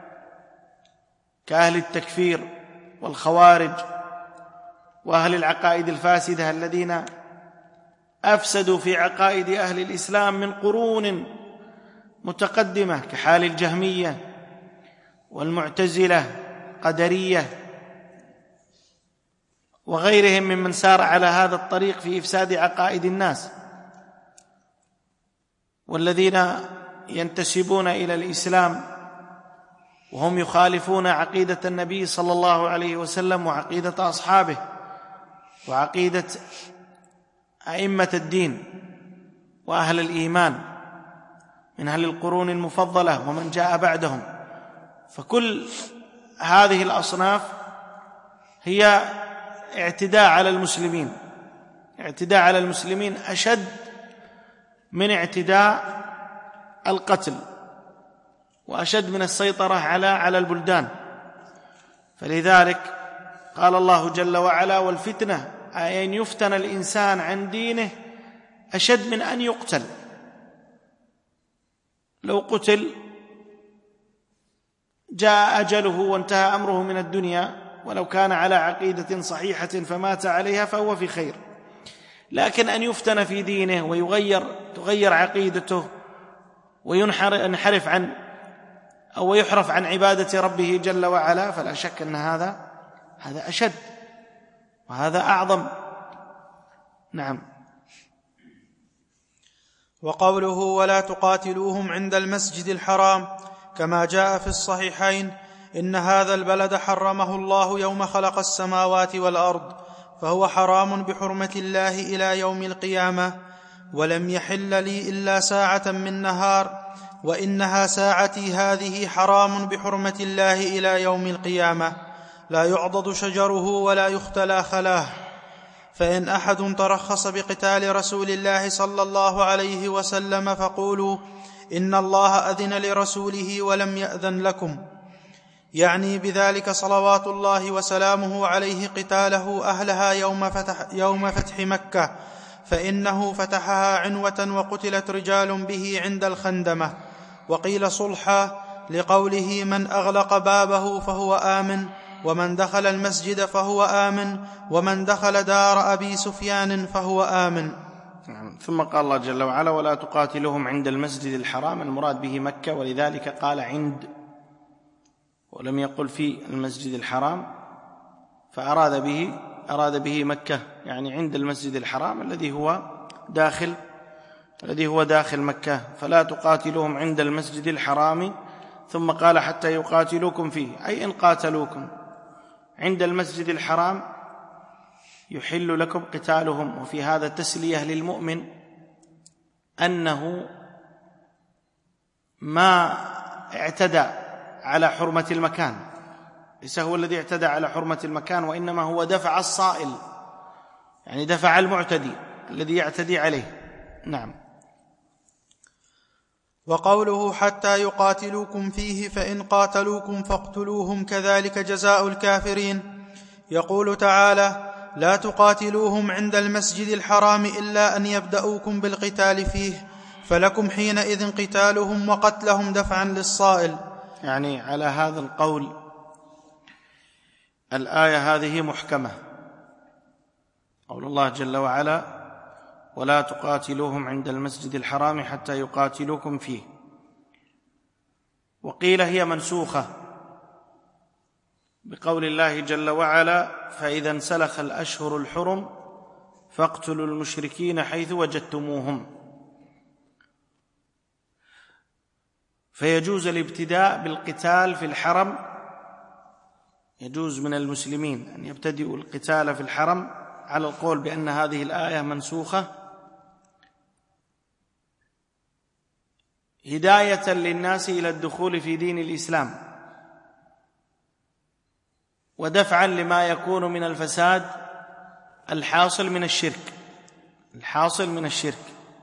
كأهل التكفير والخوارج وأهل العقائد الفاسدة الذين أفسدوا في عقائد أهل الإسلام من قرون متقدمة، كحال الجهمية والمعتزلة قدرية وغيرهم ممن سار على هذا الطريق في إفساد عقائد الناس، والذين ينتسبون إلى الإسلام وهم يخالفون عقيدة النبي صلى الله عليه وسلم وعقيدة أصحابه وعقيدة أئمة الدين وأهل الإيمان من أهل القرون المفضلة ومن جاء بعدهم. فكل هذه الأصناف هي اعتداء على المسلمين، اعتداء على المسلمين أشد من اعتداء القتل وأشد من السيطرة على على البلدان. فلذلك قال الله جل وعلا: والفتنة أي أن يفتن الإنسان عن دينه أشد من أن يقتل. لو قتل جاء أجله وانتهى أمره من الدنيا، ولو كان على عقيدة صحيحة فمات عليها فهو في خير. لكن أن يفتن في دينه ويغير تغير عقيدته وينحرف عن أو يحرف عن عبادة ربه جل وعلا، فلا شك أن هذا هذا أشد وهذا أعظم. نعم. وقوله: ولا تقاتلوهم عند المسجد الحرام، كما جاء في الصحيحين: إن هذا البلد حرمه الله يوم خلق السماوات والأرض، فهو حرام بحرمة الله إلى يوم القيامة، ولم يحل لي إلا ساعة من نهار، وإنها ساعتي هذه حرام بحرمة الله إلى يوم القيامة، لا يعضد شجره ولا يختلى خلاه. فإن أحد ترخص بقتال رسول الله صلى الله عليه وسلم فقولوا: إن الله أذن لرسوله ولم يأذن لكم، يعني بذلك صلوات الله وسلامه عليه قتاله أهلها يوم فتح, يوم فتح مكة، فإنه فتحها عنوة وقتلت رجال به عند الخندمة. وقيل صلحا لقوله: من أغلق بابه فهو آمن، ومن دخل المسجد فهو آمن، ومن دخل دار أبي سفيان فهو آمن. ثم قال الله جل وعلا: ولا تقاتلهم عند المسجد الحرام، المراد به مكة، ولذلك قال عند ولم يقل في المسجد الحرام، فأراد به أراد به مكة، يعني عند المسجد الحرام الذي هو داخل الذي هو داخل مكة. فلا تقاتلوهم عند المسجد الحرام، ثم قال: حتى يقاتلوكم فيه، أي إن قاتلوكم عند المسجد الحرام يحل لكم قتالهم. وفي هذا تسلية للمؤمن أنه ما اعتدى على حرمة المكان، ليس هو الذي اعتدى على حرمة المكان، وإنما هو دفع الصائل، يعني دفع المعتدي الذي يعتدي عليه. نعم. وقوله: حتى يقاتلوكم فيه، فإن قاتلوكم فاقتلوهم كذلك جزاء الكافرين. يقول تعالى: لا تقاتلوهم عند المسجد الحرام إلا أن يبدأوكم بالقتال فيه، فلكم حينئذ قتالهم وقتلهم دفعا للصائل. يعني على هذا القول الآية هذه محكمة، قول الله جل وعلا: ولا تقاتلوهم عند المسجد الحرام حتى يقاتلوكم فيه. وقيل هي منسوخة بقول الله جل وعلا: فإذا انسلخ الأشهر الحرم فاقتلوا المشركين حيث وجدتموهم. فيجوز الابتداء بالقتال في الحرم، يجوز من المسلمين أن يبتدئوا القتال في الحرم على القول بأن هذه الآية منسوخة، هداية للناس إلى الدخول في دين الإسلام، ودفعا لما يكون من الفساد الحاصل من الشرك الحاصل من الشرك.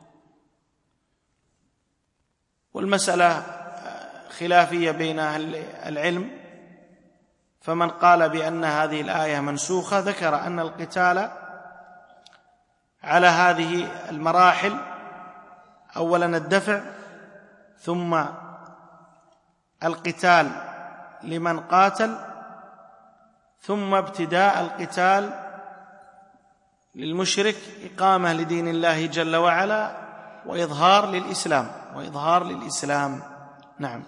والمسألة خلافية بين أهل العلم، فمن قال بأن هذه الآية منسوخة ذكر أن القتال على هذه المراحل: أولا الدفع، ثم القتال لمن قاتل، ثم ابتداء القتال للمشرك إقامة لدين الله جل وعلا وإظهار للإسلام وإظهار للإسلام. نعم.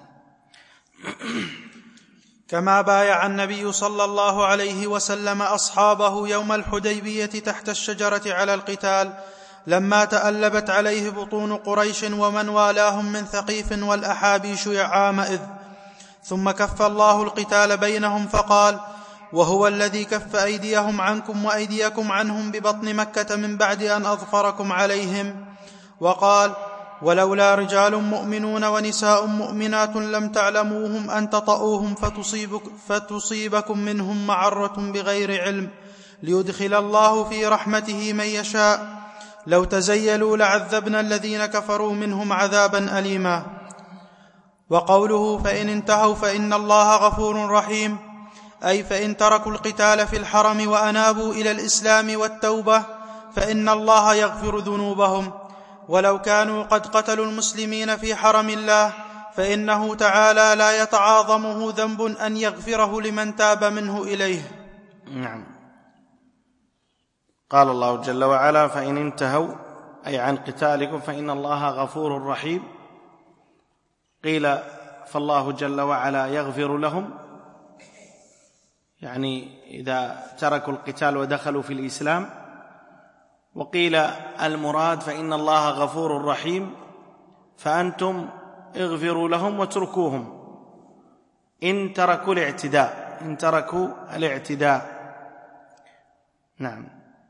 كما بايع النبي صلى الله عليه وسلم أصحابه يوم الحديبية تحت الشجرة على القتال لما تألبت عليه بطون قريش ومن والاهم من ثقيف والأحابيش عامئذ، ثم كف الله القتال بينهم فقال: وهو الذي كف أيديهم عنكم وأيديكم عنهم ببطن مكة من بعد أن أظفركم عليهم. وقال: ولولا رجال مؤمنون ونساء مؤمنات لم تعلموهم أن تطؤوهم فتصيبك فتصيبكم منهم معرة بغير علم ليدخل الله في رحمته من يشاء، لو تزيلوا لعذبنا الذين كفروا منهم عذابا أليما. وقوله: فإن انتهوا فإن الله غفور رحيم، أي فإن تركوا القتال في الحرم وأنابوا إلى الإسلام والتوبة فإن الله يغفر ذنوبهم، ولو كانوا قد قتلوا المسلمين في حرم الله فإنه تعالى لا يتعاظمه ذنب أن يغفره لمن تاب منه إليه. نعم. قال الله جل وعلا: فإن انتهوا أي عن قتالكم فإن الله غفور رحيم. قيل فالله جل وعلا يغفر لهم، يعني إذا تركوا القتال ودخلوا في الإسلام. وقيل المراد فإن الله غفور رحيم، فأنتم اغفروا لهم واتركوهم إن تركوا الاعتداء إن تركوا الاعتداء. نعم.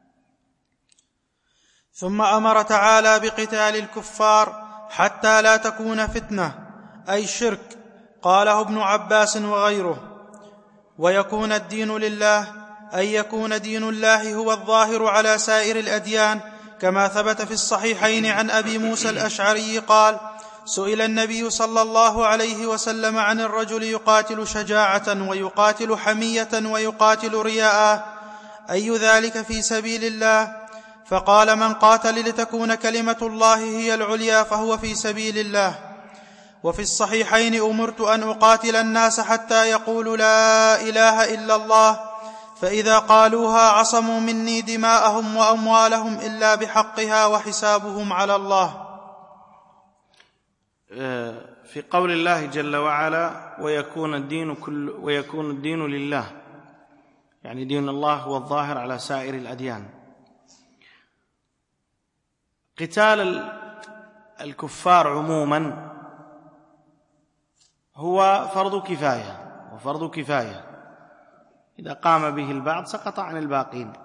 ثم أمر تعالى بقتال الكفار حتى لا تكون فتنة، أي شرك، قاله ابن عباس وغيره. ويكون الدين لله، أي يكون دين الله هو الظاهر على سائر الأديان، كما ثبت في الصحيحين عن أبي موسى الأشعري قال: سئل النبي صلى الله عليه وسلم عن الرجل يقاتل شجاعة ويقاتل حمية ويقاتل رياء، أي ذلك في سبيل الله؟ فقال: من قاتل لتكون كلمة الله هي العليا فهو في سبيل الله. وفي الصحيحين: أمرت أن أقاتل الناس حتى يقولوا لا إله إلا الله، فإذا قالوها عصموا مني دماءهم وأموالهم إلا بحقها وحسابهم على الله. في قول الله جل وعلا: ويكون الدين, كل ويكون الدين لله، يعني دين الله هو الظاهر على سائر الأديان. قتال الكفار عموما هو فرض كفاية وفرض كفاية، إذا قام به البعض سقط عن الباقين.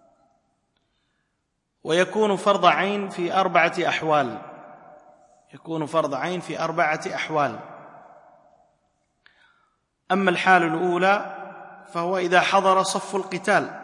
ويكون فرض عين في أربعة أحوال يكون فرض عين في أربعة أحوال. أما الحال الأولى فهو إذا حضر صف القتال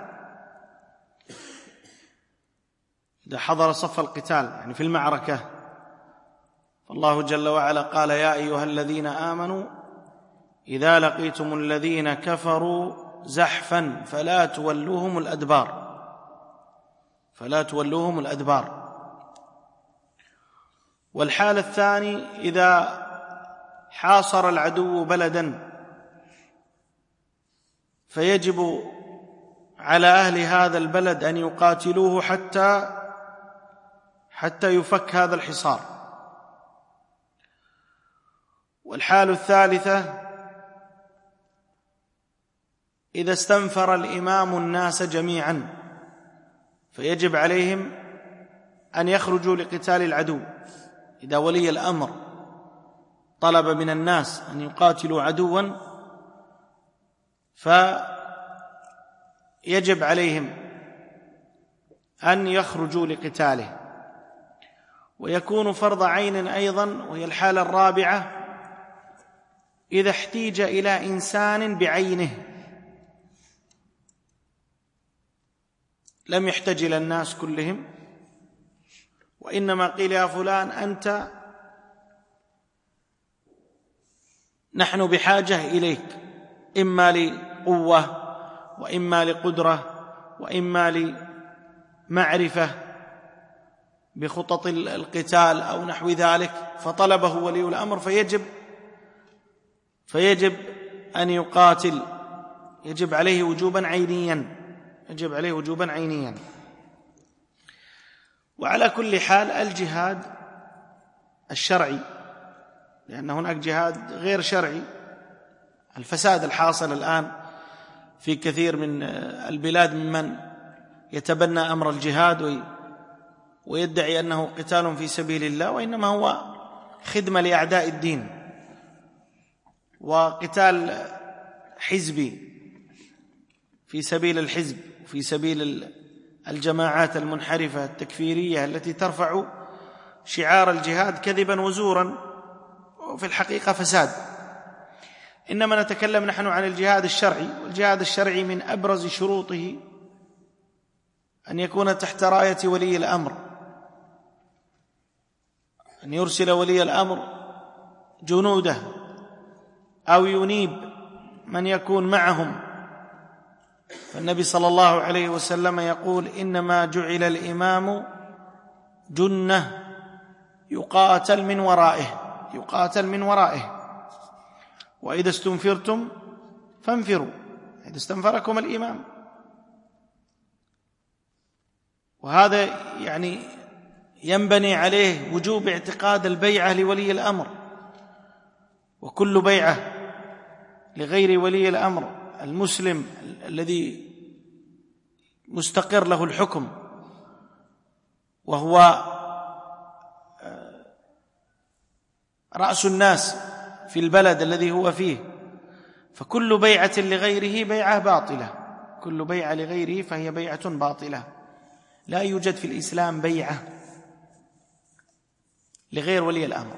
إذا حضر صف القتال يعني في المعركة. فالله جل وعلا قال: يا أيها الذين آمنوا إذا لقيتم الذين كفروا زحفا فلا تولوهم الأدبار فلا تولوهم الأدبار. والحال الثاني إذا حاصر العدو بلدا فيجب على أهل هذا البلد أن يقاتلوه حتى حتى يفك هذا الحصار. والحال الثالثة إذا استنفر الإمام الناس جميعا فيجب عليهم أن يخرجوا لقتال العدو. إذا ولي الأمر طلب من الناس أن يقاتلوا عدوا فيجب عليهم أن يخرجوا لقتاله. ويكون فرض عين أيضا، وهي الحالة الرابعة، إذا احتيج إلى إنسان بعينه، لم يحتج إلى الناس كلهم، وإنما قيل: يا فلان أنت نحن بحاجة إليك، إما لقوة وإما لقدرة وإما لمعرفة بخطط القتال أو نحو ذلك، فطلبه ولي الأمر، فيجب فيجب أن يقاتل، يجب عليه وجوبا عينيا، يجب عليه وجوبا عينيا. وعلى كل حال الجهاد الشرعي، لأن هناك جهاد غير شرعي. الفساد الحاصل الآن في كثير من البلاد ممن يتبنى أمر الجهاد ويدعي أنه قتال في سبيل الله، وإنما هو خدمة لأعداء الدين وقتال حزبي في سبيل الحزب، في سبيل الجماعات المنحرفة التكفيرية التي ترفع شعار الجهاد كذبا وزورا، وفي الحقيقة فساد. إنما نتكلم نحن عن الجهاد الشرعي، والجهاد الشرعي من أبرز شروطه أن يكون تحت راية ولي الأمر، أن يرسل ولي الأمر جنوده أو ينيب من يكون معهم. فالنبي صلى الله عليه وسلم يقول: إنما جعل الإمام جنة يقاتل من ورائه، يقاتل من ورائه، وإذا استنفرتم فانفروا، إذا استنفركم الإمام. وهذا يعني ينبني عليه وجوب اعتقاد البيعة لولي الأمر، وكل بيعة لغير ولي الأمر المسلم الذي مستقر له الحكم وهو رأس الناس في البلد الذي هو فيه، فكل بيعة لغيره بيعة باطلة، كل بيعة لغيره فهي بيعة باطلة. لا يوجد في الإسلام بيعة لغير ولي الأمر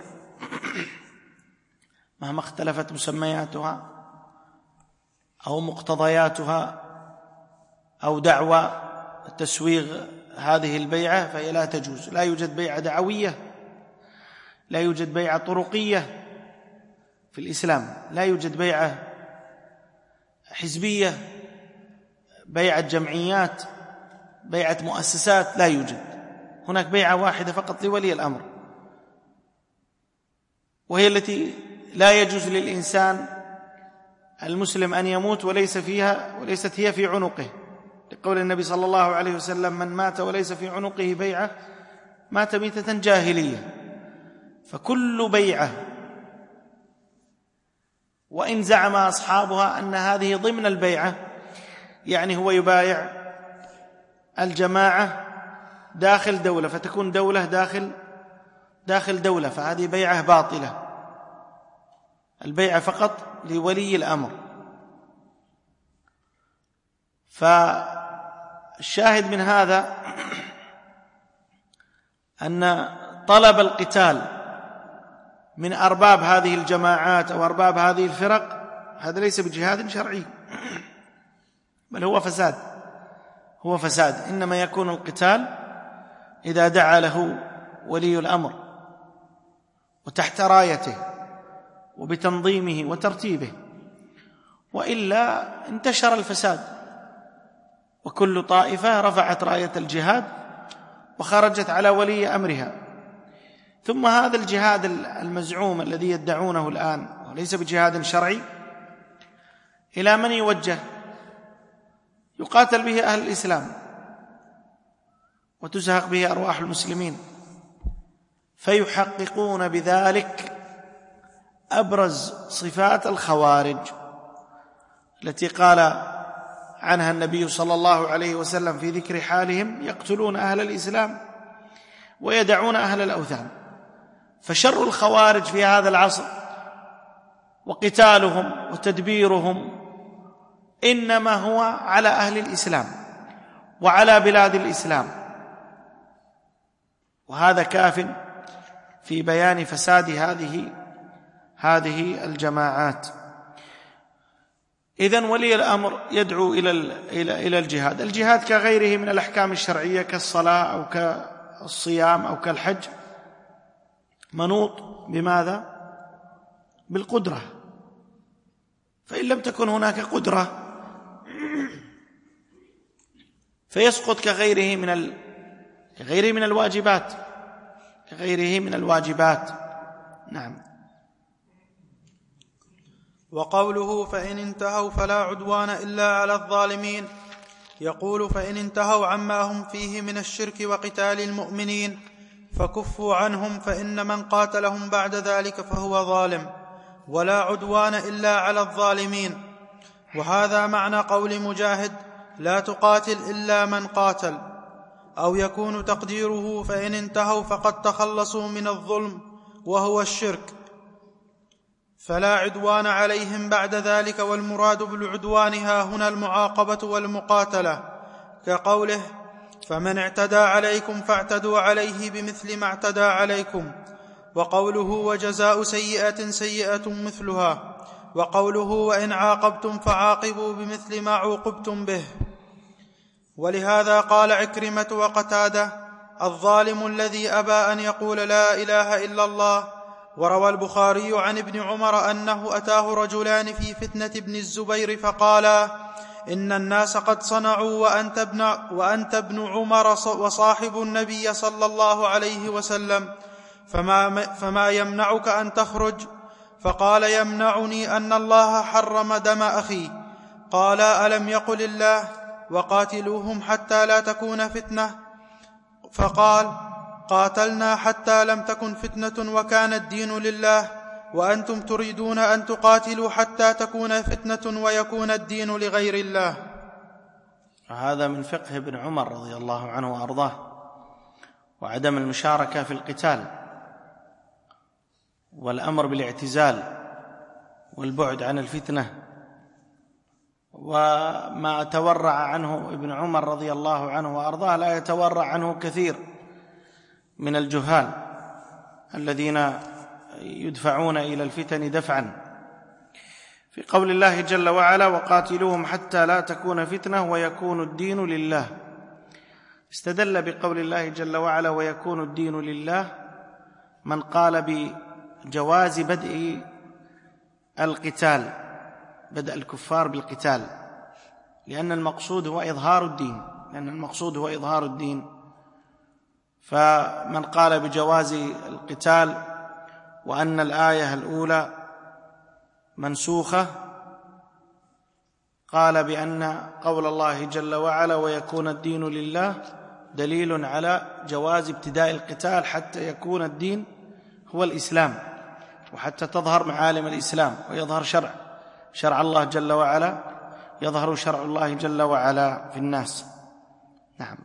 مهما اختلفت مسمياتها أو مقتضياتها أو دعوى تسويغ هذه البيعة، فهي لا تجوز. لا يوجد بيعة دعوية، لا يوجد بيعة طرقية في الإسلام، لا يوجد بيعة حزبية، بيعة جمعيات، بيعة مؤسسات، لا يوجد. هناك بيعة واحدة فقط لولي الأمر، وهي التي لا يجوز للإنسان المسلم أن يموت وليس فيها وليست هي في عنقه، لقول النبي صلى الله عليه وسلم: من مات وليس في عنقه بيعة مات ميتة جاهلية. فكل بيعة وإن زعم أصحابها أن هذه ضمن البيعة، يعني هو يبايع الجماعة داخل دولة فتكون دولة داخل داخل دولة، فهذه بيعة باطلة. البيعة فقط لولي الأمر. فالشاهد من هذا أن طلب القتال من أرباب هذه الجماعات أو أرباب هذه الفرق هذا ليس بجهاد شرعي، بل هو فساد، هو فساد. إنما يكون القتال إذا دعا له ولي الأمر وتحت رايته وبتنظيمه وترتيبه، وإلا انتشر الفساد، وكل طائفة رفعت راية الجهاد وخرجت على ولي أمرها. ثم هذا الجهاد المزعوم الذي يدعونه الآن وليس بجهاد شرعي، إلى من يوجه؟ يقاتل به أهل الإسلام وتزهق به أرواح المسلمين، فيحققون بذلك أبرز صفات الخوارج التي قال عنها النبي صلى الله عليه وسلم في ذكر حالهم: يقتلون أهل الإسلام ويدعون أهل الأوثان. فشر الخوارج في هذا العصر وقتالهم وتدبيرهم إنما هو على أهل الإسلام وعلى بلاد الإسلام، وهذا كاف في بيان فساد هذه هذه الجماعات. إذن ولي الأمر يدعو إلى إلى إلى الجهاد. الجهاد كغيره من الأحكام الشرعية كالصلاة أو كالصيام أو كالحج منوط بماذا؟ بالقدرة. فإن لم تكن هناك قدرة فيسقط كغيره من ال... كغيره من الواجبات كغيره من الواجبات. نعم. وقوله فإن انتهوا فلا عدوان إلا على الظالمين، يقول فإن انتهوا عما هم فيه من الشرك وقتال المؤمنين فكفوا عنهم، فإن من قاتلهم بعد ذلك فهو ظالم، ولا عدوان إلا على الظالمين. وهذا معنى قول مجاهد لا تقاتل إلا من قاتل، أو يكون تقديره فإن انتهوا فقد تخلصوا من الظلم وهو الشرك فلا عدوان عليهم بعد ذلك. والمراد بالعدوان ها هنا المعاقبة والمقاتلة، كقوله فمن اعتدى عليكم فاعتدوا عليه بمثل ما اعتدى عليكم، وقوله وجزاء سيئة سيئة مثلها، وقوله وإن عاقبتم فعاقبوا بمثل ما عوقبتم به. ولهذا قال عكرمة وقتادة الظالم الذي أبى أن يقول لا إله إلا الله. وروى البخاري عن ابن عمر أنه أتاه رجلان في فتنة ابن الزبير فقالا إن الناس قد صنعوا وأنت ابن, وأنت ابن عمر وصاحب النبي صلى الله عليه وسلم، فما, فما يمنعك أن تخرج؟ فقال يمنعني أن الله حرم دم أخي. قال ألم يقل الله وقاتلوهم حتى لا تكون فتنة؟ فقال قاتلنا حتى لم تكن فتنة وكان الدين لله، وأنتم تريدون أن تقاتلوا حتى تكون فتنة ويكون الدين لغير الله. هذا من فقه ابن عمر رضي الله عنه وأرضاه، وعدم المشاركة في القتال، والأمر بالاعتزال والبعد عن الفتنة. وما تورع عنه ابن عمر رضي الله عنه وأرضاه لا يتورع عنه كثير من الجهال الذين يدفعون إلى الفتن دفعا. في قول الله جل وعلا وقاتلوهم حتى لا تكون فتنة ويكون الدين لله، استدل بقول الله جل وعلا ويكون الدين لله من قال بجواز بدء القتال، بدء الكفار بالقتال، لأن المقصود هو إظهار الدين لأن المقصود هو إظهار الدين. فمن قال بجواز القتال وأن الآية الأولى منسوخة قال بأن قول الله جل وعلا ويكون الدين لله دليل على جواز ابتداء القتال حتى يكون الدين هو الإسلام، وحتى تظهر معالم الإسلام ويظهر شرع شرع الله جل وعلا، يظهر شرع الله جل وعلا في الناس. نعم.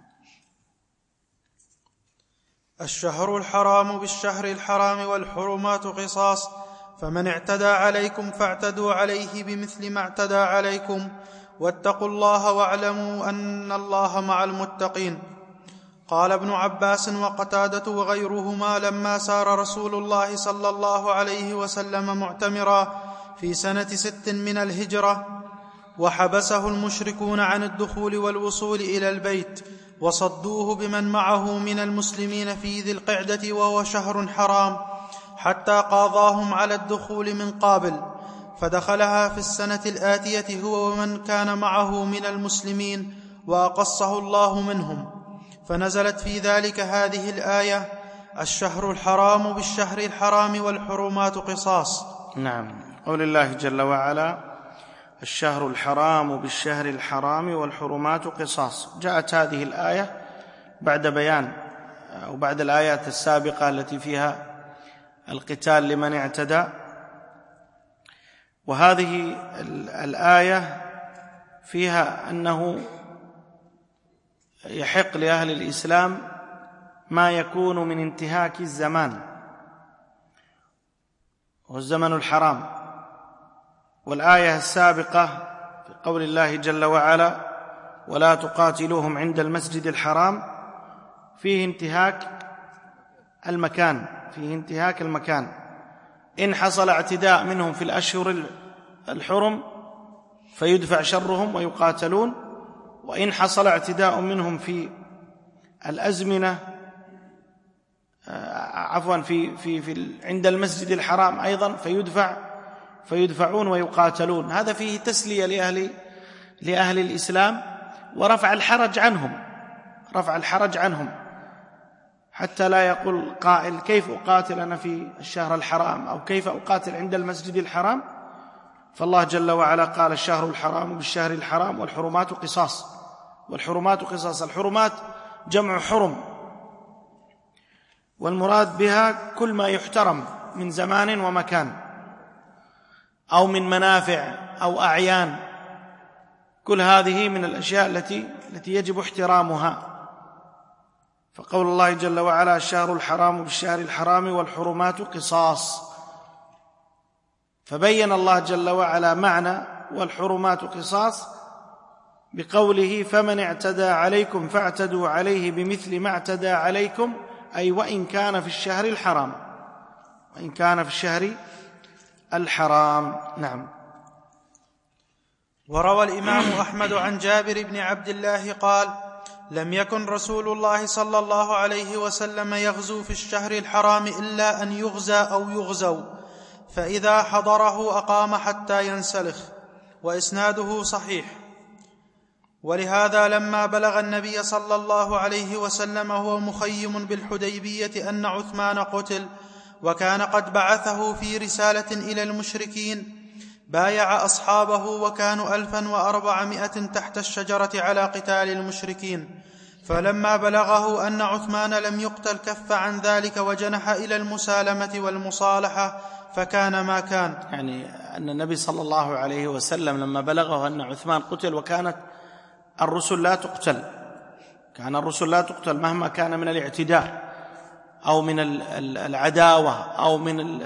الشهر الحرام بالشهر الحرام والحرمات قصاص، فمن اعتدى عليكم فاعتدوا عليه بمثل ما اعتدى عليكم، واتقوا الله واعلموا أن الله مع المتقين. قال ابن عباس وقتادة وغيرهما لما سار رسول الله صلى الله عليه وسلم معتمرا في سنة ست من الهجرة، وحبسه المشركون عن الدخول والوصول إلى البيت، وصدوه بمن معه من المسلمين في ذي القعدة وهو شهر حرام، حتى قاضاهم على الدخول من قابل، فدخلها في السنة الآتية هو ومن كان معه من المسلمين، وأقصه الله منهم، فنزلت في ذلك هذه الآية الشهر الحرام بالشهر الحرام والحرمات قصاص. نعم. قول الله جل وعلا الشهر الحرام بالشهر الحرام والحرمات قصاص، جاءت هذه الآية بعد بيان أو بعد الآيات السابقة التي فيها القتال لمن اعتدى. وهذه الآية فيها أنه يحق لأهل الإسلام ما يكون من انتهاك الزمان والزمن الحرام. والآية السابقة في قول الله جل وعلا ولا تقاتلوهم عند المسجد الحرام فيه انتهاك المكان فيه انتهاك المكان إن حصل اعتداء منهم في الأشهر الحرم فيدفع شرهم ويقاتلون، وإن حصل اعتداء منهم في الأزمنة عفوا في في في عند المسجد الحرام أيضا فيدفع فيدفعون ويقاتلون. هذا فيه تسلية لأهل لأهل الإسلام ورفع الحرج عنهم رفع الحرج عنهم حتى لا يقول قائل كيف أقاتل أنا في الشهر الحرام أو كيف أقاتل عند المسجد الحرام، فالله جل وعلا قال الشهر الحرام بالشهر الحرام والحرمات قصاص، والحرمات قصاص. الحرمات جمع حرم، والمراد بها كل ما يحترم من زمان ومكان أو من منافع أو أعيان، كل هذه من الأشياء التي التي يجب احترامها. فقول الله جل وعلا الشهر الحرام بالشهر الحرام والحرمات قصاص، فبين الله جل وعلا معنى والحرمات قصاص بقوله فمن اعتدى عليكم فاعتدوا عليه بمثل ما اعتدى عليكم، أي وإن كان في الشهر الحرام، وإن كان في الشهر الحرام. نعم. وروى الإمام أحمد عن جابر بن عبد الله قال لم يكن رسول الله صلى الله عليه وسلم يغزو في الشهر الحرام إلا أن يغزى أو يغزوا، فإذا حضره أقام حتى ينسلخ. وإسناده صحيح. ولهذا لما بلغ النبي صلى الله عليه وسلم وهو مخيم بالحديبية أن عثمان قتل، وكان قد بعثه في رسالة إلى المشركين، بايع أصحابه وكانوا ألفا وأربعمائة تحت الشجرة على قتال المشركين. فلما بلغه أن عثمان لم يقتل كف عن ذلك وجنح إلى المسالمة والمصالحة، فكان ما كان. يعني أن النبي صلى الله عليه وسلم لما بلغه أن عثمان قتل، وكانت الرسل لا تقتل، كان الرسل لا تقتل مهما كان من الاعتداء أو من العداوة أو من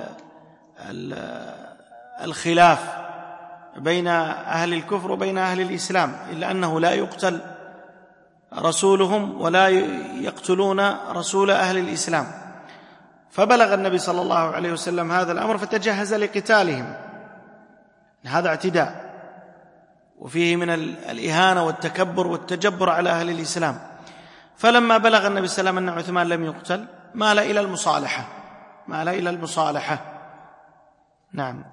الخلاف بين أهل الكفر وبين أهل الإسلام، إلا أنه لا يقتل رسولهم ولا يقتلون رسول أهل الإسلام. فبلغ النبي صلى الله عليه وسلم هذا الأمر فتجهز لقتالهم. هذا اعتداء وفيه من الإهانة والتكبر والتجبر على أهل الإسلام. فلما بلغ النبي صلى الله عليه وسلم أن عثمان لم يقتل مال إلى المصالحة، مال إلى المصالحة. نعم.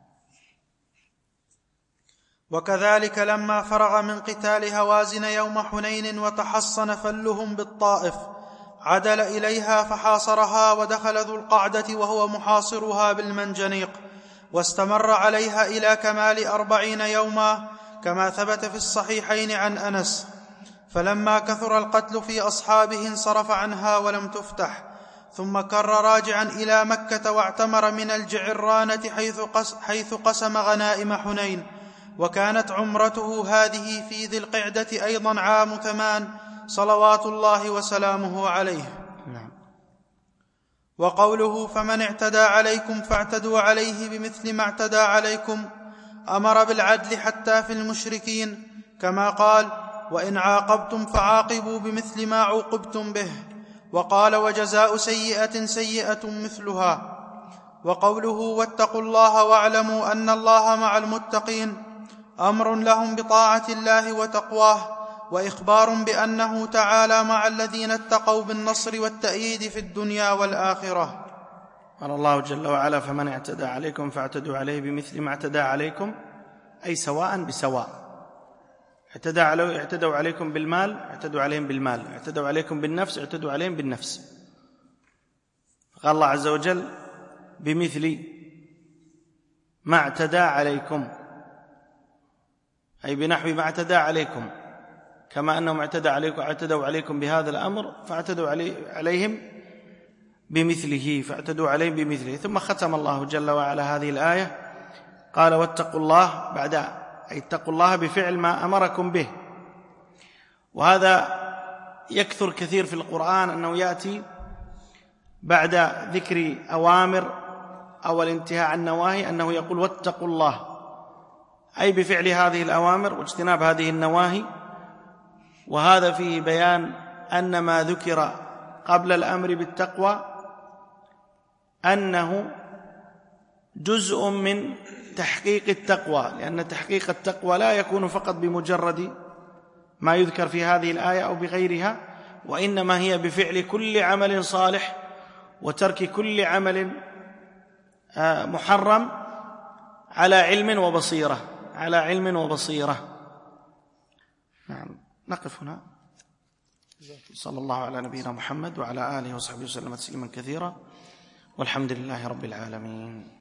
وكذلك لما فرغ من قتال هوازن يوم حنين وتحصن فلهم بالطائف، عدل إليها فحاصرها ودخل ذو القعدة وهو محاصرها بالمنجنيق، واستمر عليها إلى كمال أربعين يوما كما ثبت في الصحيحين عن أنس. فلما كثر القتل في أصحابه انصرف عنها ولم تفتح، ثم كر راجعا إلى مكة واعتمر من الجعرانة حيث, قس حيث قسم غنائم حنين. وكانت عمرته هذه في ذي القعدة أيضا عام ثمان صلوات الله وسلامه عليه. نعم. وقوله فمن اعتدى عليكم فاعتدوا عليه بمثل ما اعتدى عليكم أمر بالعدل حتى في المشركين، كما قال وإن عاقبتم فعاقبوا بمثل ما عوقبتم به، وقال وجزاء سيئة سيئة مثلها. وقوله واتقوا الله واعلموا أن الله مع المتقين أمر لهم بطاعة الله وتقواه، وإخبار بأنه تعالى مع الذين اتقوا بالنصر والتأييد في الدنيا والآخرة. قال الله جل وعلا فمن اعتدى عليكم فاعتدوا عليه بمثل ما اعتدى عليكم، أي سواء بسواء. اعتدى علي اعتدوا عليكم بالمال اعتدوا عليهم بالمال، اعتدوا عليكم بالنفس اعتدوا عليهم بالنفس. قال الله عز وجل بمثل ما اعتدى عليكم، أي بنحو ما اعتدى عليكم، كما أنهم اعتدى عليكم اعتدوا عليكم بهذا الأمر فاعتدوا علي عليهم بمثله، فاعتدوا عليهم بمثله. ثم ختم الله جل وعلا هذه الآية قال واتقوا الله، بعد أي اتقوا الله بفعل ما أمركم به. وهذا يكثر كثير في القرآن أنه يأتي بعد ذكر أوامر أو الانتهاء عن نواهي أنه يقول واتقوا الله، أي بفعل هذه الأوامر واجتناب هذه النواهي. وهذا فيه بيان أن ما ذكر قبل الأمر بالتقوى أنه جزء من تحقيق التقوى، لأن تحقيق التقوى لا يكون فقط بمجرد ما يذكر في هذه الآية أو بغيرها، وإنما هي بفعل كل عمل صالح وترك كل عمل محرم على علم وبصيرة، على علم وبصيرة. نعم. نقف هنا. صلى الله على نبينا محمد وعلى آله وصحبه وسلم تسليما كثيرا، والحمد لله رب العالمين.